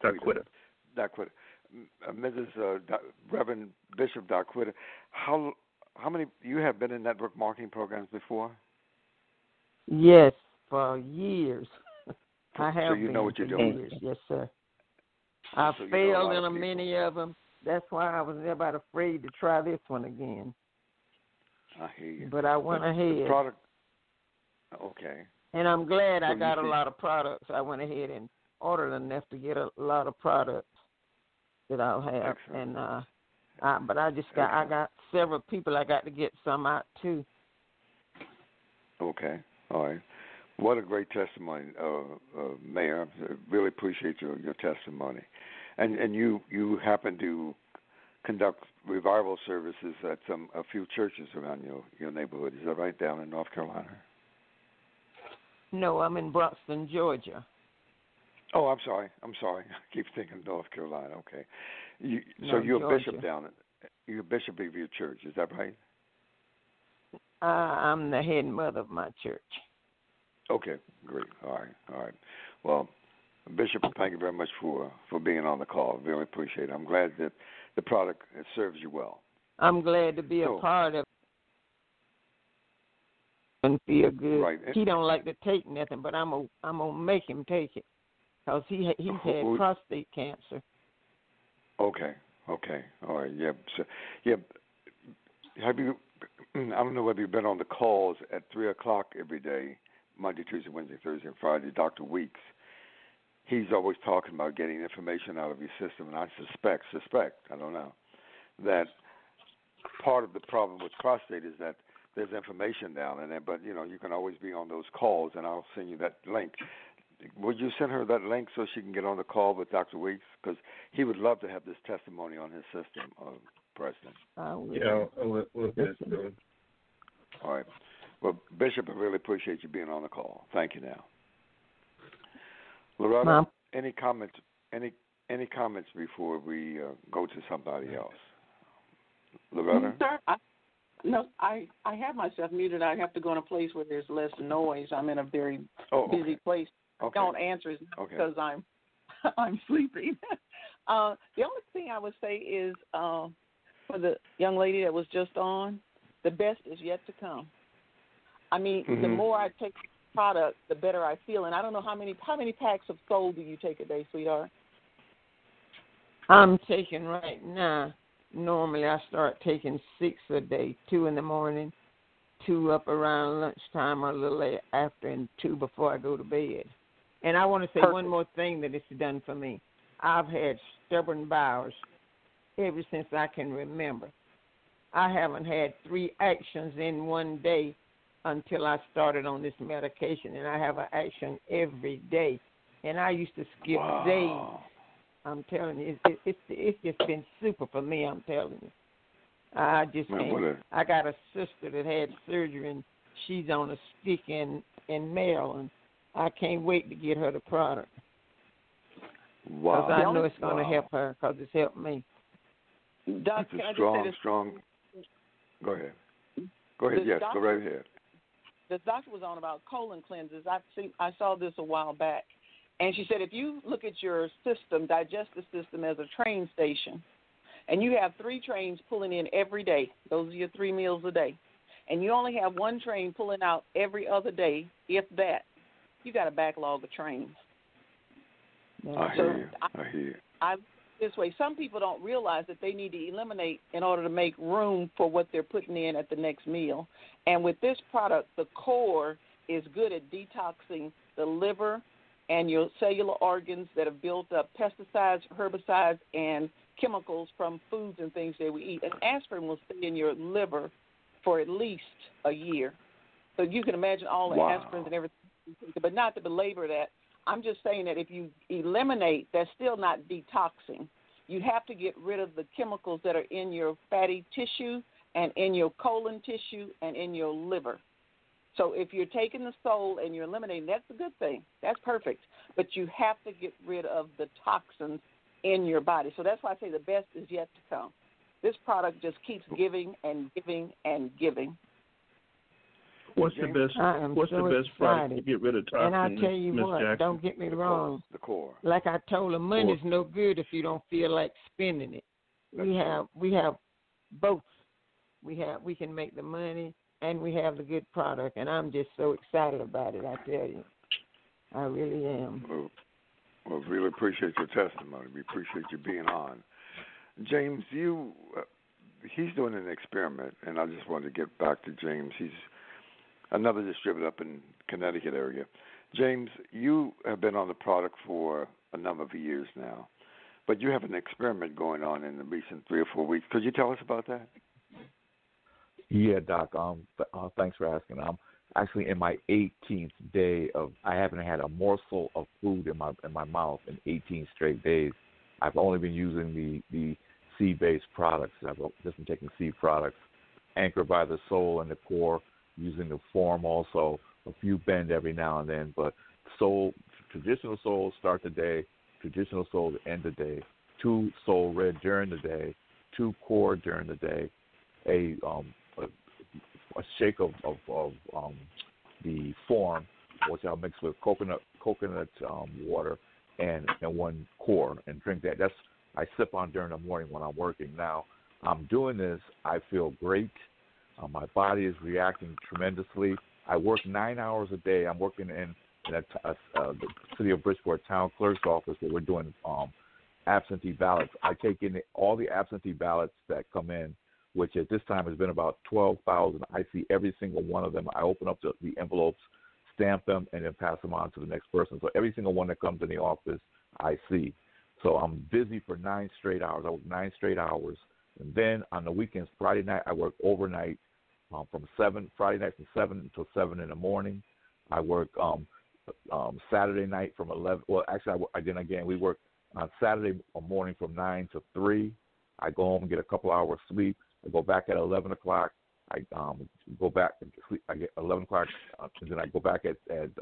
Mrs. Reverend Bishop Darquita, how many, you have been in network marketing programs before? Yes, for years. I have. So you know what you're doing. Years. Yes, sir. I failed in many of them. That's why I was about afraid to try this one again. I hear you. But I went ahead. The product. Okay. And I'm glad I got a lot of products. I went ahead and ordered enough to get a lot of products that I'll have. Excellent. And but I got several people I got to get some out too. Okay. All right. What a great testimony, Mayor. I really appreciate your testimony. And you happen to conduct revival services at a few churches around your neighborhood. Is that right, down in North Carolina? No, I'm in Bronxton, Georgia. Oh, I'm sorry. I keep thinking North Carolina. Okay. So you're Georgia. a bishop you're a bishop of your church. Is that right? I'm the head mother of my church. Okay, great. All right. Well, Bishop, thank you very much for being on the call. Really appreciate it. I'm glad that the product serves you well. I'm glad to be a part of it and feel good. Right. He don't like to take nothing, but I'm gonna make him take it because he's had prostate cancer. Okay. All right. Yeah. So, yeah. Have you? I don't know whether you've been on the calls at 3:00 every day. Monday, Tuesday, Wednesday, Thursday, and Friday, Dr. Weeks. He's always talking about getting information out of your system, and I suspect, I don't know, that part of the problem with prostate is that there's information down in there, but, you can always be on those calls, and I'll send you that link. Would you send her that link so she can get on the call with Dr. Weeks? Because he would love to have this testimony on his system, President. Yeah, we'll get it to him. All right. Well, Bishop, I really appreciate you being on the call. Thank you. Now, Loretta, any comments? Any comments before we go to somebody else? Loretta? Sir, I have myself muted. I have to go in a place where there's less noise. I'm in a very busy place. Okay. Don't answer is not because I'm sleeping. The only thing I would say is for the young lady that was just on, the best is yet to come. I mean, the more I take the product, the better I feel. And I don't know how many packs of Soul do you take a day, sweetheart? I'm taking right now. Normally, I start taking 6 a day, 2 in the morning, 2 up around lunchtime or a little after, and 2 before I go to bed. And I want to say one more thing that it's done for me. I've had stubborn bowels ever since I can remember. I haven't had 3 actions in one day until I started on this medication, and I have an action every day. And I used to skip days. I'm telling you, it's just been super for me. I'm telling you, I just can't. I got a sister that had surgery, and she's on a stick in Maryland. I can't wait to get her the product. Wow! Because I know it's going to help her because it's helped me. Doc, that's a strong. Go ahead. Yes, go right ahead. The doctor was on about colon cleanses. I saw this a while back, and she said if you look at your system, digestive system, as a train station, and you have 3 trains pulling in every day, those are your 3 meals a day, and you only have 1 train pulling out every other day, if that, you got a backlog of trains. I hear you. This way, some people don't realize that they need to eliminate in order to make room for what they're putting in at the next meal. And with this product, the core is good at detoxing the liver and your cellular organs that have built up pesticides, herbicides, and chemicals from foods and things that we eat. And aspirin will stay in your liver for at least a year. So you can imagine all the aspirins and everything. But not to belabor that, I'm just saying that if you eliminate, that's still not detoxing. You have to get rid of the chemicals that are in your fatty tissue and in your colon tissue and in your liver. So if you're taking the soul and you're eliminating, that's a good thing. That's perfect. But you have to get rid of the toxins in your body. So that's why I say the best is yet to come. This product just keeps giving and giving and giving. What's the best product to get rid of toxins? And I tell you what, Jackson? Don't get me wrong. The core. Like I told her, money's no good if you don't feel like spending it. We have both. We can make the money and we have the good product, and I'm just so excited about it. I tell you, I really am. Well, really appreciate your testimony. We appreciate you being on. James, he's doing an experiment, and I just wanted to get back to James. He's another distributor up in Connecticut area. James, you have been on the product for a number of years now, but you have an experiment going on in the recent 3 or 4 weeks. Could you tell us about that? Yeah, Doc. Thanks for asking. I'm actually in my 18th day I haven't had a morsel of food in my mouth in 18 straight days. I've only been using the seed-based products. I've just been taking seed products, anchored by the soul and the core, using the form also, a few bend every now and then, but traditional soul start the day, traditional soul end the day, 2 soul red during the day, 2 core during the day, a shake of the form, which I'll mix with coconut water and 1 core and drink that. I sip on during the morning when I'm working. Now I'm doing this, I feel great. My body is reacting tremendously. I work 9 hours a day. I'm working in the city of Bridgeport town clerk's office where we're doing absentee ballots. I take in all the absentee ballots that come in, which at this time has been about 12,000. I see every single one of them. I open up the envelopes, stamp them, and then pass them on to the next person. So every single one that comes in the office, I see. So I'm busy for 9 straight hours. I work 9 straight hours. And then on the weekends, Friday night, I work overnight. Friday night from 7 until 7 in the morning. I work Saturday night from 11. Well, actually, we work on Saturday morning from 9 to 3. I go home and get a couple hours sleep. I go back at 11 o'clock. I go back and sleep. I get 11 o'clock, and then I go back at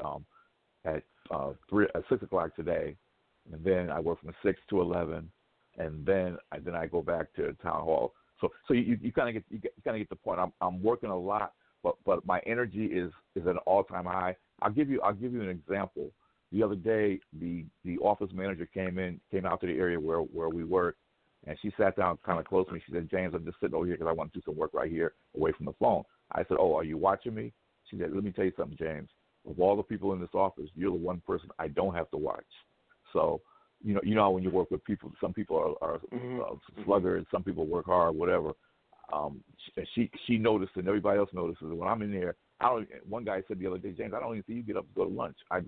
6 o'clock today, and then I work from 6 to 11, and then I go back to town hall. So you kind of get the point. I'm working a lot, but my energy is at an all-time high. I'll give you an example. The other day, the office manager came out to the area where we work, and she sat down kind of close to me. She said, "James, I'm just sitting over here because I want to do some work right here away from the phone." I said, "Oh, are you watching me?" She said, "Let me tell you something, James. Of all the people in this office, you're the one person I don't have to watch." So, you know when you work with people, some people are sluggards, some people work hard, whatever. She noticed, and everybody else notices. When I'm in there, one guy said the other day, "James, I don't even see you get up to go to lunch." I don't.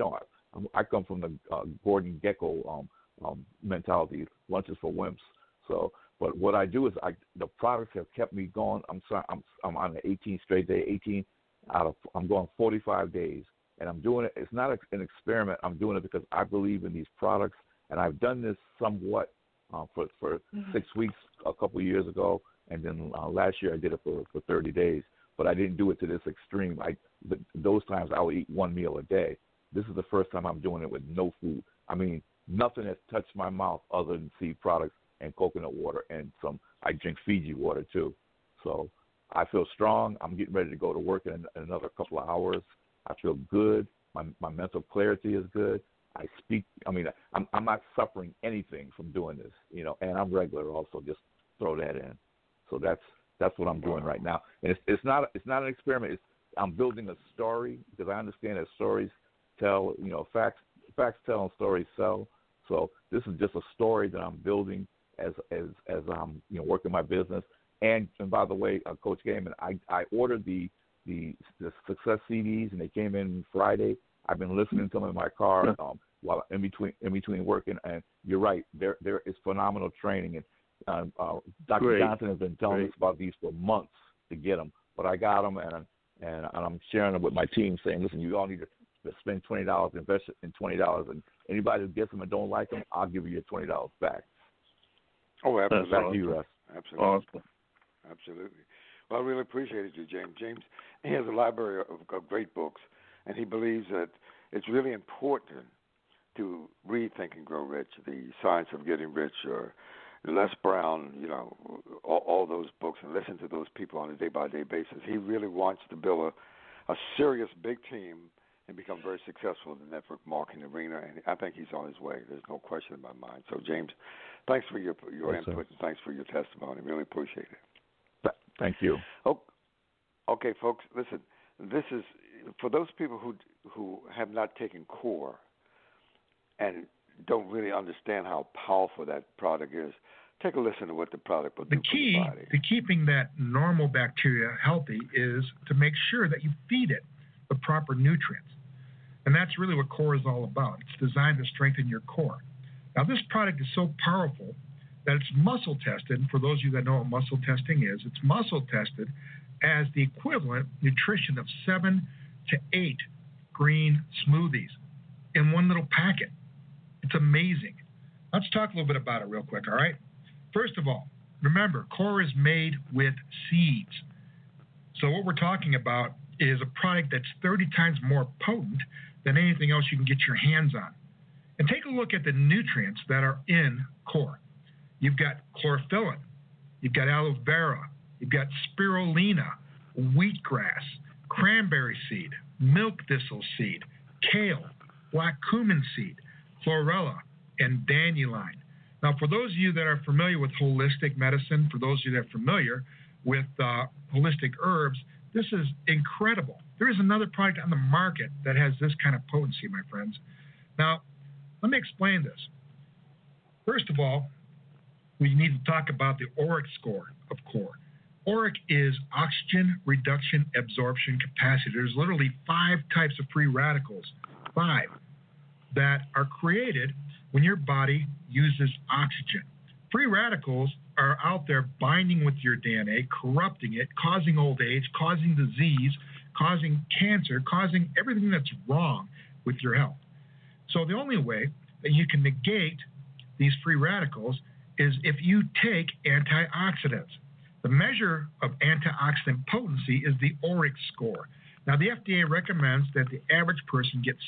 I come from the Gordon Gekko mentality, lunches for wimps. So, but what I do is the products have kept me going. I'm on the 18th straight day, I'm going 45 days, and I'm doing it. It's not an experiment. I'm doing it because I believe in these products, and I've done this somewhat for 6 weeks a couple of years ago, and then last year I did it for 30 days. But I didn't do it to this extreme. Those times I would eat one meal a day. This is the first time I'm doing it with no food. I mean, nothing has touched my mouth other than seed products and coconut water, and I drink Fiji water too. So I feel strong. I'm getting ready to go to work in another couple of hours. I feel good. My mental clarity is good. I speak. I mean, I'm not suffering anything from doing this, and I'm regular also. Just throw that in. So that's what I'm doing right now. And it's not an experiment. I'm building a story because I understand that stories tell, facts tell and stories sell. So this is just a story that I'm building as I'm working my business. And by the way, Coach Gaiman, I ordered the Success CDs and they came in Friday. I've been listening to them in my car while in between working. And you're right, there is phenomenal training, and Dr. Johnson has been telling us about these for months to get them. But I got them, and I'm sharing them with my team, saying, listen, you all need to spend $20, invest in $20, and anybody who gets them and don't like them, I'll give you your $20 back. Oh, absolutely. Back to you, Russ. Absolutely. Awesome. Absolutely. Well, I really appreciate you, James. James, he has a library of great books, and he believes that it's really important to read Think and Grow Rich, The Science of Getting Rich, or Les Brown, all those books, and listen to those people on a day-by-day basis. He really wants to build a serious big team and become very successful in the network marketing arena, and I think he's on his way. There's no question in my mind. So, James, thanks for your input, and thanks for your testimony. Really appreciate it. Thank you. Oh, okay, folks, listen. This is for those people who have not taken CORE and don't really understand how powerful that product is. Take a listen to what the product will do for the body. The key to keeping that normal bacteria healthy is to make sure that you feed it the proper nutrients. And that's really what CORE is all about. It's designed to strengthen your core. Now, this product is so powerful that it's muscle tested. For those of you that know what muscle testing is, it's muscle tested as the equivalent nutrition of 7 to 8 green smoothies in one little packet. It's amazing. Let's talk a little bit about it real quick, all right? First of all, remember, CORE is made with seeds. So what we're talking about is a product that's 30 times more potent than anything else you can get your hands on. And take a look at the nutrients that are in CORE. You've got chlorophyllin, you've got aloe vera, you've got spirulina, wheatgrass, cranberry seed, milk thistle seed, kale, black cumin seed, chlorella, and dandelion. Now, for those of you that are familiar with holistic medicine, for those of you that are familiar with holistic herbs, this is incredible. There is another product on the market that has this kind of potency, my friends. Now, let me explain this. First of all, we need to talk about the ORAC score of CORE. ORAC is oxygen reduction absorption capacity. There's literally 5 types of free radicals, 5, that are created when your body uses oxygen. Free radicals are out there binding with your DNA, corrupting it, causing old age, causing disease, causing cancer, causing everything that's wrong with your health. So the only way that you can negate these free radicals is if you take antioxidants. The measure of antioxidant potency is the ORAC score. Now, the FDA recommends that the average person get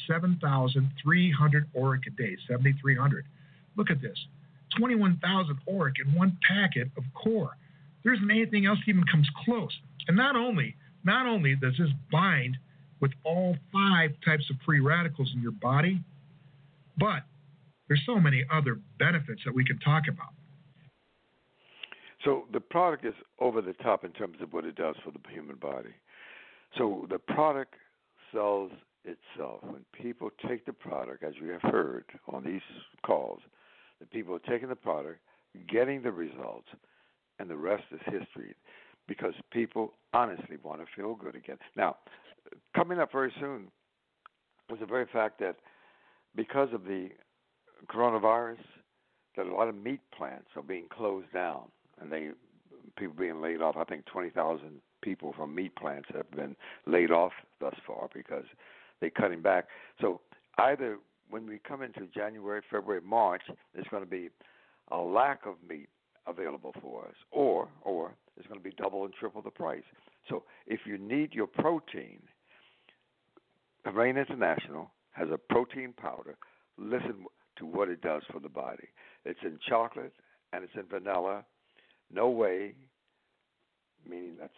7,300 ORAC a day, 7,300. Look at this, 21,000 ORAC in one packet of CORE. There isn't anything else that even comes close. And not only does this bind with all 5 types of free radicals in your body, but there's so many other benefits that we can talk about. So the product is over the top in terms of what it does for the human body. So the product sells itself. When people take the product, as we have heard on these calls, the people are taking the product, getting the results, and the rest is history, because people honestly want to feel good again. Now, coming up very soon was the very fact that because of the coronavirus, that a lot of meat plants are being closed down, and people being laid off. I think 20,000 people from meat plants have been laid off thus far because they're cutting back. So either when we come into January, February, March, there's going to be a lack of meat available for us, or it's going to be double and triple the price. So if you need your protein, Rain International has a protein powder. Listen to what it does for the body. It's in chocolate and it's in vanilla. No whey, meaning that's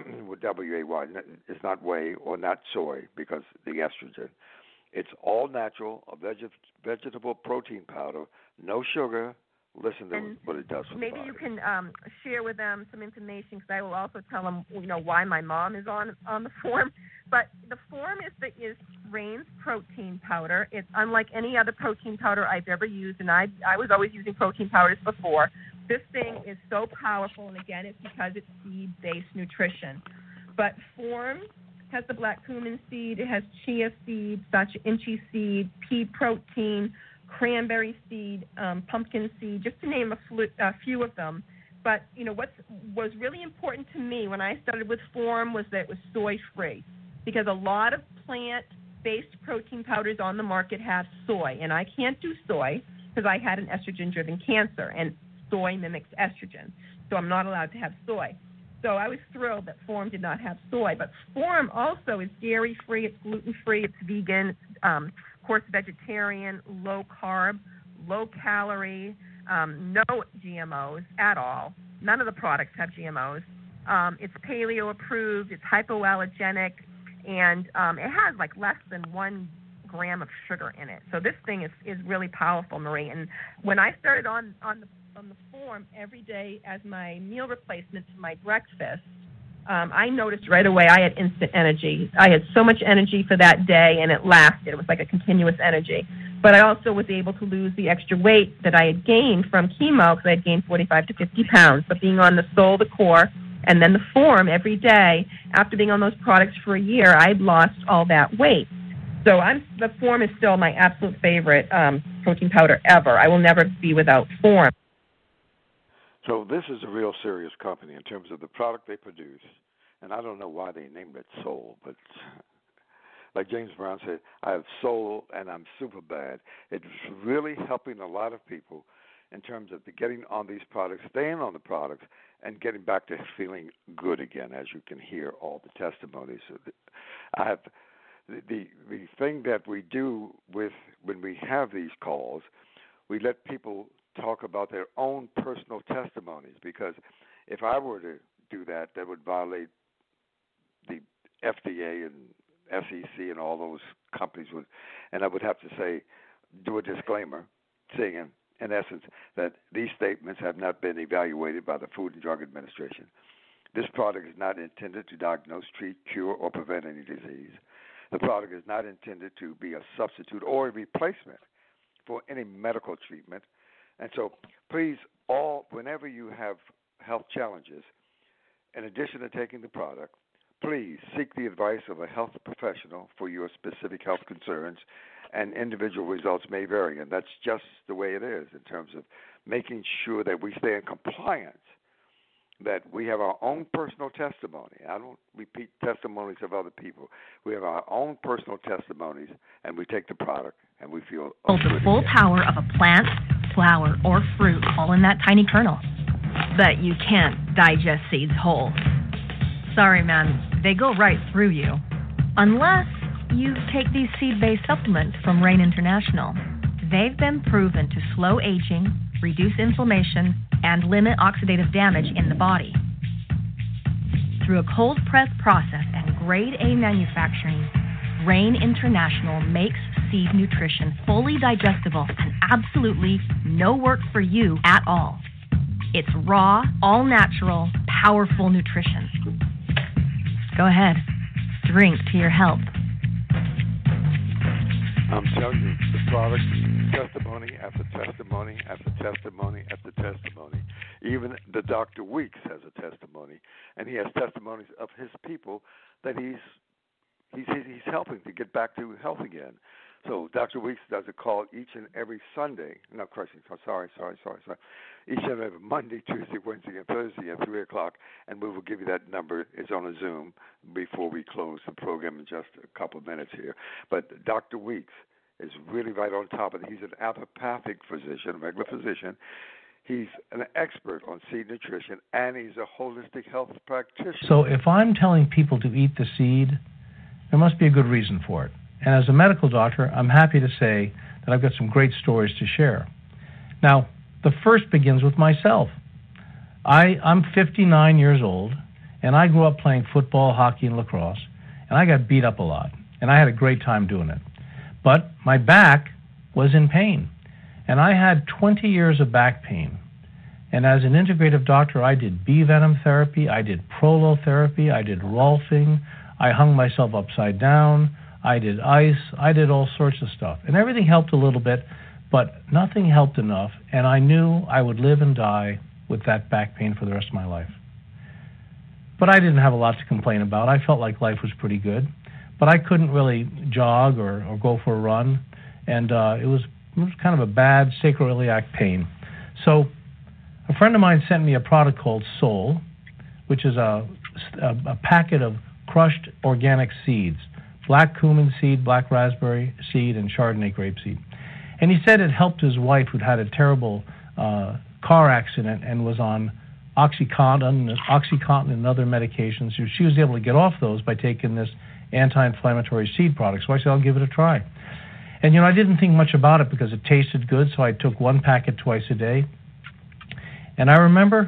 W-A-Y. It's not whey or not soy because the estrogen. It's all natural, a vegetable protein powder, no sugar. Listen to what it does for the body. Maybe you can share with them some information, because I will also tell them, why my mom is on the form. But the form is Rain's protein powder. It's unlike any other protein powder I've ever used, and I was always using protein powders before. This thing is so powerful, and again, it's because it's seed-based nutrition. But Form has the black cumin seed, it has chia seed, sacha-inchi seed, pea protein, cranberry seed, pumpkin seed, just to name a few of them. But, what was really important to me when I started with Form was that it was soy-free, because a lot of plant-based protein powders on the market have soy, and I can't do soy because I had an estrogen-driven cancer, and soy mimics estrogen, so I'm not allowed to have soy. So I was thrilled that Form did not have soy. But Form also is dairy-free, it's gluten-free, it's vegan, it's, of course, vegetarian, low-carb, low-calorie, no GMOs at all. None of the products have GMOs. It's paleo-approved, it's hypoallergenic, and it has less than 1 gram of sugar in it. So this thing is really powerful, Marie. And when I started on the Form every day as my meal replacement to my breakfast, I noticed right away I had instant energy. I had so much energy for that day, and it lasted. It was like a continuous energy. But I also was able to lose the extra weight that I had gained from chemo, because I had gained 45 to 50 pounds. But being on the Soul, the Core, and then the Form every day, after being on those products for a year, I'd lost all that weight. So the Form is still my absolute favorite protein powder ever. I will never be without Form. So this is a real serious company in terms of the product they produce. And I don't know why they named it Soul, but like James Brown said, I have soul and I'm super bad. It's really helping a lot of people in terms of getting on these products, staying on the products, and getting back to feeling good again, as you can hear all the testimonies. I have the thing that we do when we have these calls, we let people talk about their own personal testimonies, because if I were to do that, that would violate the FDA and SEC and all those companies and I would have to do a disclaimer saying, in essence, that these statements have not been evaluated by the Food and Drug Administration. This product is not intended to diagnose, treat, cure, or prevent any disease. The product is not intended to be a substitute or a replacement for any medical treatment. And so please, whenever you have health challenges, in addition to taking the product, please seek the advice of a health professional for your specific health concerns, and individual results may vary. And that's just the way it is in terms of making sure that we stay in compliance, that we have our own personal testimony. I don't repeat testimonies of other people. We have our own personal testimonies, and we take the product, and we feel the full power of a plant, flower, or fruit all in that tiny kernel. But you can't digest seeds whole. Sorry, man, they go right through you. Unless you take these seed-based supplements from Rain International. They've been proven to slow aging, reduce inflammation, and limit oxidative damage in the body. Through a cold press process and grade A manufacturing, Rain International makes seed nutrition fully digestible and absolutely no work for you at all. It's raw, all-natural, powerful nutrition. Go ahead, drink to your health. I'm telling you, the product, testimony after testimony after testimony after testimony. Even the Dr. Weeks has a testimony, and he has testimonies of his people that he's helping to get back to health again. So Dr. Weeks does a call each and every Sunday. No, correction. Sorry. Each and every Monday, Tuesday, Wednesday, and Thursday at 3 o'clock, and we will give you that number. It's on a Zoom before we close the program in just a couple of minutes here. But Dr. Weeks is really right on top of it. He's an allopathic physician, a regular physician. He's an expert on seed nutrition, and he's a holistic health practitioner. So if I'm telling people to eat the seed, there must be a good reason for it. And as a medical doctor, I'm happy to say that I've got some great stories to share. Now, the first begins with myself. I'm 59 years old, and I grew up playing football, hockey, and lacrosse, and I got beat up a lot, and I had a great time doing it. But my back was in pain, and I had 20 years of back pain. And as an integrative doctor, I did bee venom therapy, I did prolotherapy, I did rolfing, I hung myself upside down, I did ice, I did all sorts of stuff. And everything helped a little bit, but nothing helped enough, and I knew I would live and die with that back pain for the rest of my life. But I didn't have a lot to complain about. I felt like life was pretty good, but I couldn't really jog or go for a run, and it was kind of a bad sacroiliac pain. So a friend of mine sent me a product called Soul, which is a packet of crushed organic seeds, black cumin seed, black raspberry seed, and Chardonnay grape seed. And he said it helped his wife, who'd had a terrible car accident and was on Oxycontin and other medications. She was able to get off those by taking this anti-inflammatory seed product. So I said, I'll give it a try. And, I didn't think much about it because it tasted good, so I took one packet twice a day. And I remember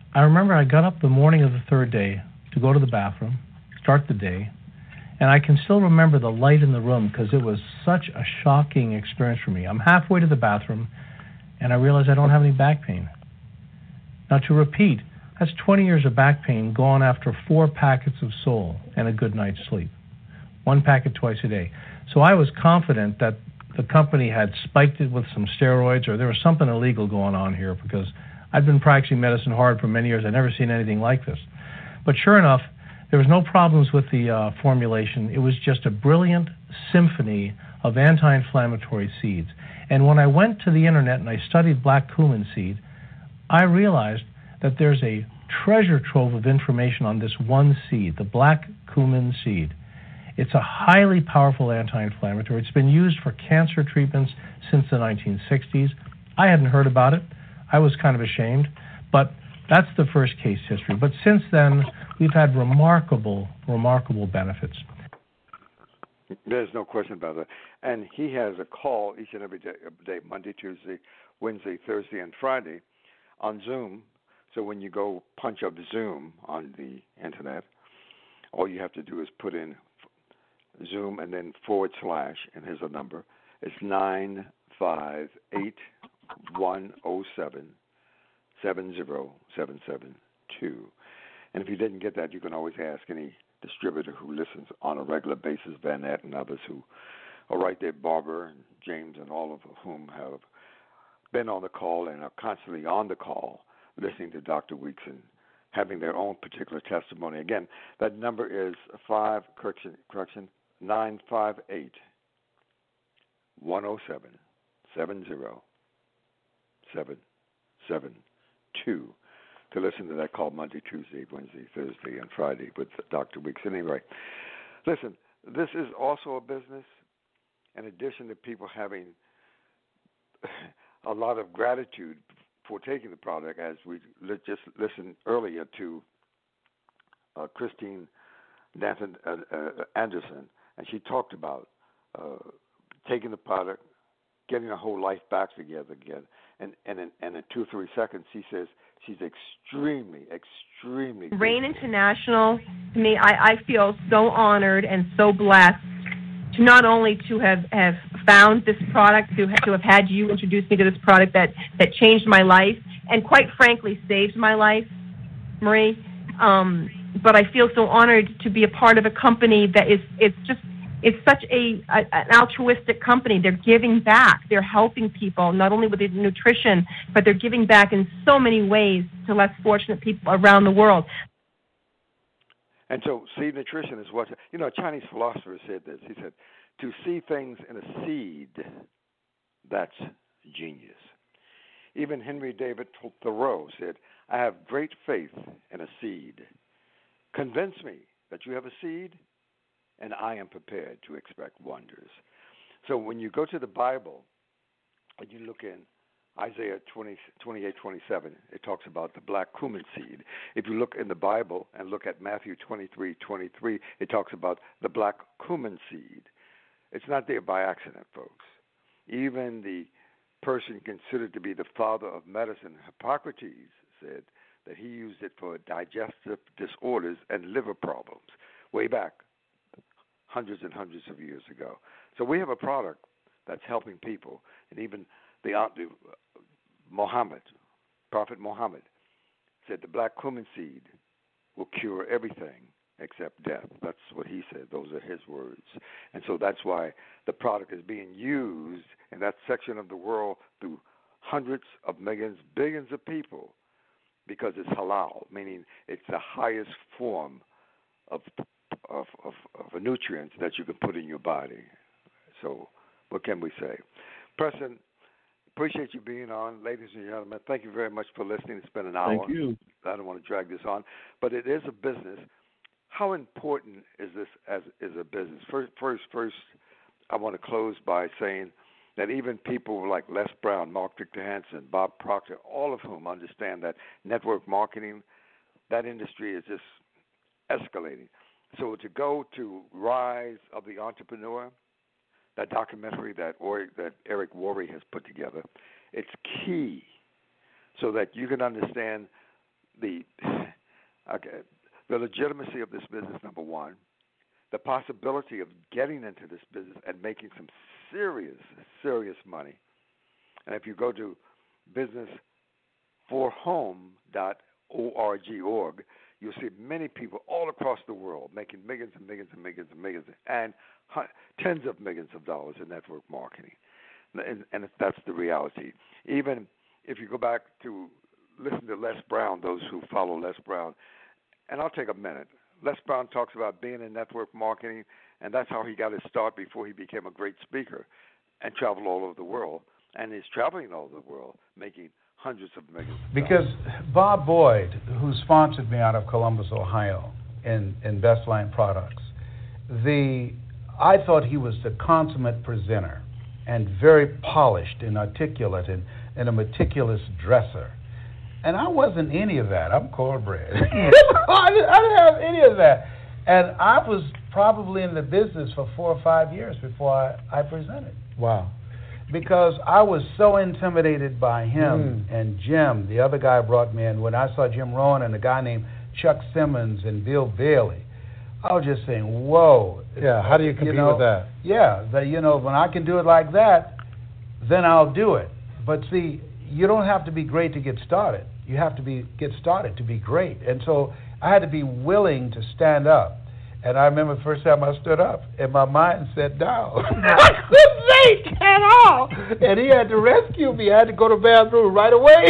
I got up the morning of the third day to go to the bathroom, start the day, and I can still remember the light in the room because it was such a shocking experience for me. I'm halfway to the bathroom, and I realize I don't have any back pain. Now, to repeat, that's 20 years of back pain gone after 4 packets of Soul and a good night's sleep. 1 packet twice a day. So I was confident that the company had spiked it with some steroids or there was something illegal going on here because I'd been practicing medicine hard for many years. I'd never seen anything like this. But sure enough, there was no problems with the formulation. It was just a brilliant symphony of anti-inflammatory seeds. And when I went to the internet and I studied black cumin seed, I realized that there's a treasure trove of information on this one seed, the black cumin seed. It's a highly powerful anti-inflammatory. It's been used for cancer treatments since the 1960s. I hadn't heard about it. I was kind of ashamed, but that's the first case history. But since then, we've had remarkable benefits. There's no question about that. And he has a call each and every day, Monday, Tuesday, Wednesday, Thursday, and Friday on Zoom. So when you go punch up Zoom on the internet, all you have to do is put in Zoom and then / and here's a number. It's 958-107-70772. And if you didn't get that, you can always ask any distributor who listens on a regular basis, Van Nett and others who are right there, Barbara and James and all of whom have been on the call and are constantly on the call listening to Dr. Weeks and having their own particular testimony. Again, that number is 958-107-70772 to listen to that call Monday, Tuesday, Wednesday, Thursday, and Friday with Dr. Weeks. Anyway, listen, this is also a business. In addition to people having a lot of gratitude for taking the product, as we just listened earlier to Christine Nathan Anderson, and she talked about taking the product, getting her whole life back together again, and in 2 or 3 seconds, she says she's extremely Rain International, to me, I feel so honored and so blessed to not only to have found this product, to have had you introduce me to this product that changed my life and quite frankly saved my life, Marie. But I feel so honored to be a part of a company that it's such an altruistic company. They're giving back. They're helping people, not only with their nutrition, but they're giving back in so many ways to less fortunate people around the world. And so seed nutrition is what, a Chinese philosopher said this. He said, To see things in a seed, that's genius. Even Henry David Thoreau said, I have great faith in a seed. Convince me that you have a seed, and I am prepared to expect wonders. So when you go to the Bible and you look in Isaiah 28:27, it talks about the black cumin seed. If you look in the Bible and look at Matthew 23:23, it talks about the black cumin seed. It's not there by accident, folks. Even the person considered to be the father of medicine, Hippocrates, said that he used it for digestive disorders and liver problems way back hundreds and hundreds of years ago. So we have a product that's helping people, and even Prophet Muhammad said the black cumin seed will cure everything except death. That's what he said. Those are his words. And so that's why the product is being used in that section of the world through hundreds of millions, billions of people, because it's halal, meaning it's the highest form of nutrients that you can put in your body. So what can we say? Preston, appreciate you being on. Ladies and gentlemen, thank you very much for listening. It's been an hour. Thank you. I don't want to drag this on, but it is a business. How important is this as a business? First, I want to close by saying that even people like Les Brown, Mark Victor Hansen, Bob Proctor, all of whom understand that network marketing, that industry is just escalating. So to go to Rise of the Entrepreneur, that documentary that Eric Worre has put together, it's key so that you can understand the legitimacy of this business, number one, the possibility of getting into this business and making some serious money. And if you go to businessforhome.org, you'll see many people all across the world making millions and millions and millions and millions and tens of millions of dollars in network marketing. And that's the reality. Even if you go back to listen to Les Brown, those who follow Les Brown, and I'll take a minute. Les Brown talks about being in network marketing, and that's how he got his start before he became a great speaker and traveled all over the world. And he's traveling all over the world, making hundreds of millions of because dollars. Bob Boyd, who sponsored me out of Columbus, Ohio, in Bestline Products, I thought he was the consummate presenter and very polished and articulate and a meticulous dresser. And I wasn't any of that. I'm cornbread. I didn't have any of that. And I was probably in the business for 4 or 5 years before I presented. Wow. Because I was so intimidated by him and Jim, the other guy brought me in. When I saw Jim Rohn and a guy named Chuck Simmons and Bill Bailey, I was just saying, whoa. Yeah, how do you compete with that? Yeah, when I can do it like that, then I'll do it. But see, you don't have to be great to get started. You have to get started to be great. And so I had to be willing to stand up. And I remember the first time I stood up, and my mind sat down. I couldn't think at all. And he had to rescue me. I had to go to the bathroom right away.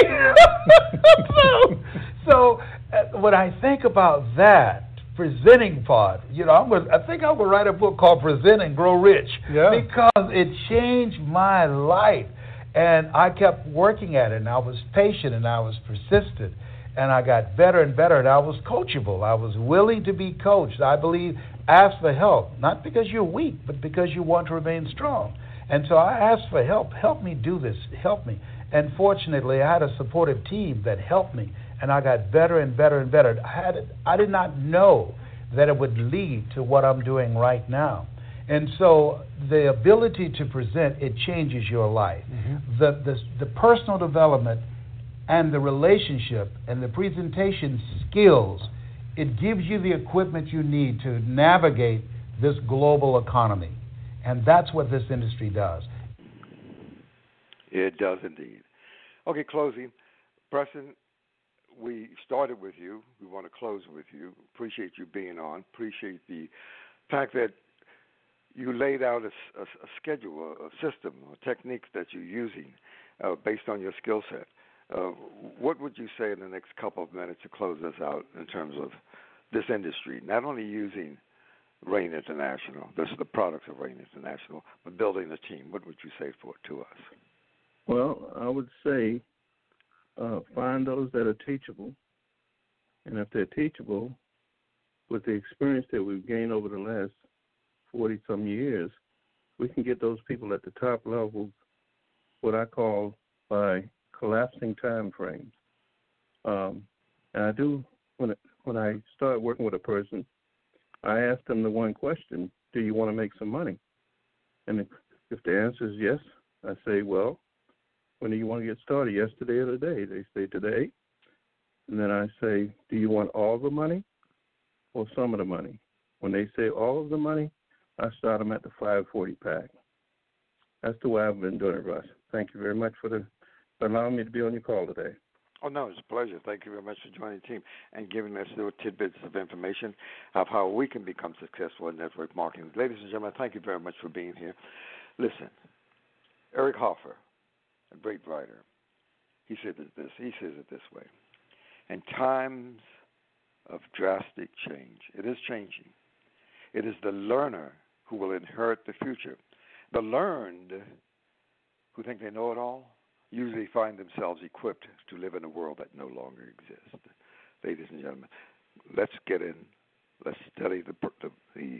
So when I think about that presenting part, I think I'm going to write a book called Present and Grow Rich. Yeah. Because it changed my life. And I kept working at it, and I was patient, and I was persistent, and I got better and better, and I was coachable. I was willing to be coached. I believe ask for help, not because you're weak, but because you want to remain strong. And so I asked for help. Help me do this. Help me. And fortunately, I had a supportive team that helped me, and I got better and better and better. I did not know that it would lead to what I'm doing right now. And so the ability to present, it changes your life. Mm-hmm. The personal development and the relationship and the presentation skills, it gives you the equipment you need to navigate this global economy. And that's what this industry does. It does indeed. Okay, closing. Preston, we started with you. We want to close with you. Appreciate you being on. Appreciate the fact that you laid out a schedule, a system, techniques that you're using based on your skill set. What would you say in the next couple of minutes to close us out in terms of this industry? Not only using Rain International. This is the products of Rain International. But building a team, what would you say to us? Well, I would say find those that are teachable. And if they're teachable, with the experience that we've gained over the last 40-some years, we can get those people at the top levels, what I call by collapsing time frames. And I do, when I start working with a person, I ask them the one question, do you want to make some money? And if the answer is yes, I say, well, when do you want to get started, yesterday or today? They say today. And then I say, do you want all the money or some of the money? When they say all of the money, I start them at the 540 pack. That's the way I've been doing it, Russ. Thank you very much for allowing me to be on your call today. Oh, no, it's a pleasure. Thank you very much for joining the team and giving us little tidbits of information of how we can become successful in network marketing. Ladies and gentlemen, thank you very much for being here. Listen, Eric Hoffer, a great writer, he says it this way. In times of drastic change, it is changing. It is the learner who will inherit the future. The learned who think they know it all usually find themselves equipped to live in a world that no longer exists. Ladies and gentlemen, let's get in. Let's study the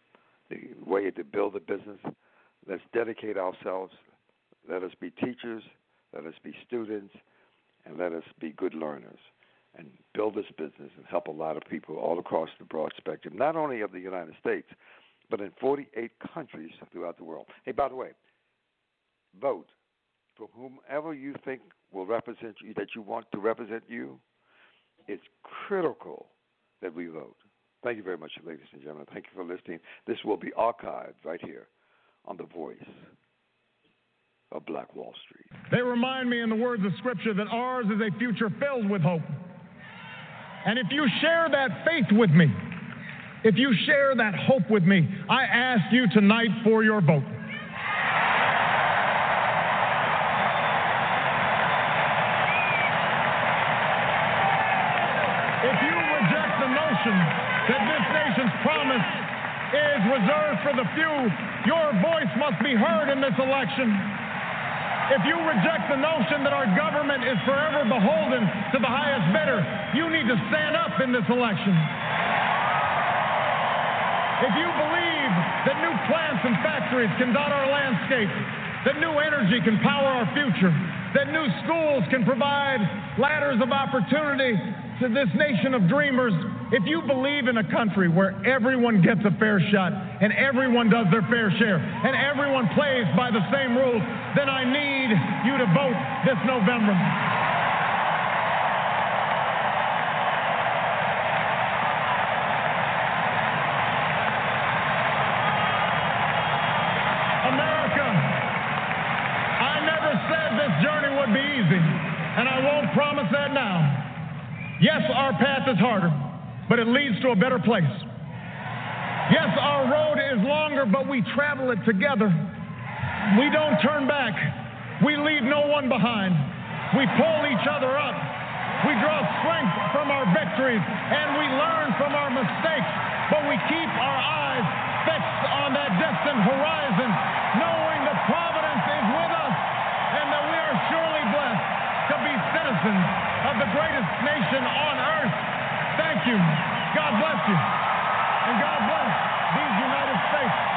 way to build a business. Let's dedicate ourselves. Let us be teachers. Let us be students. And let us be good learners and build this business and help a lot of people all across the broad spectrum, not only of the United States, but in 48 countries throughout the world. Hey, by the way, vote for whomever you think will represent you, that you want to represent you. It's critical that we vote. Thank you very much, ladies and gentlemen. Thank you for listening. This will be archived right here on The Voice of Black Wall Street. They remind me in the words of Scripture that ours is a future filled with hope. And if you share that faith with me, if you share that hope with me, I ask you tonight for your vote. If you reject the notion that this nation's promise is reserved for the few, your voice must be heard in this election. If you reject the notion that our government is forever beholden to the highest bidder, you need to stand up in this election. If you believe that new plants and factories can dot our landscape, that new energy can power our future, that new schools can provide ladders of opportunity to this nation of dreamers, if you believe in a country where everyone gets a fair shot and everyone does their fair share and everyone plays by the same rules, then I need you to vote this November. America, I never said this journey would be easy, and I won't promise that now. Yes, our path is harder, but it leads to a better place. Yes, our road is longer, but we travel it together. We don't turn back. We leave no one behind. We pull each other up. We draw strength from our victories, and we learn from our mistakes, but we keep our eyes fixed on that distant horizon, knowing that Providence is with us and that we are surely blessed to be citizens of the greatest nation on earth. Thank you. God bless you. And God bless these United States.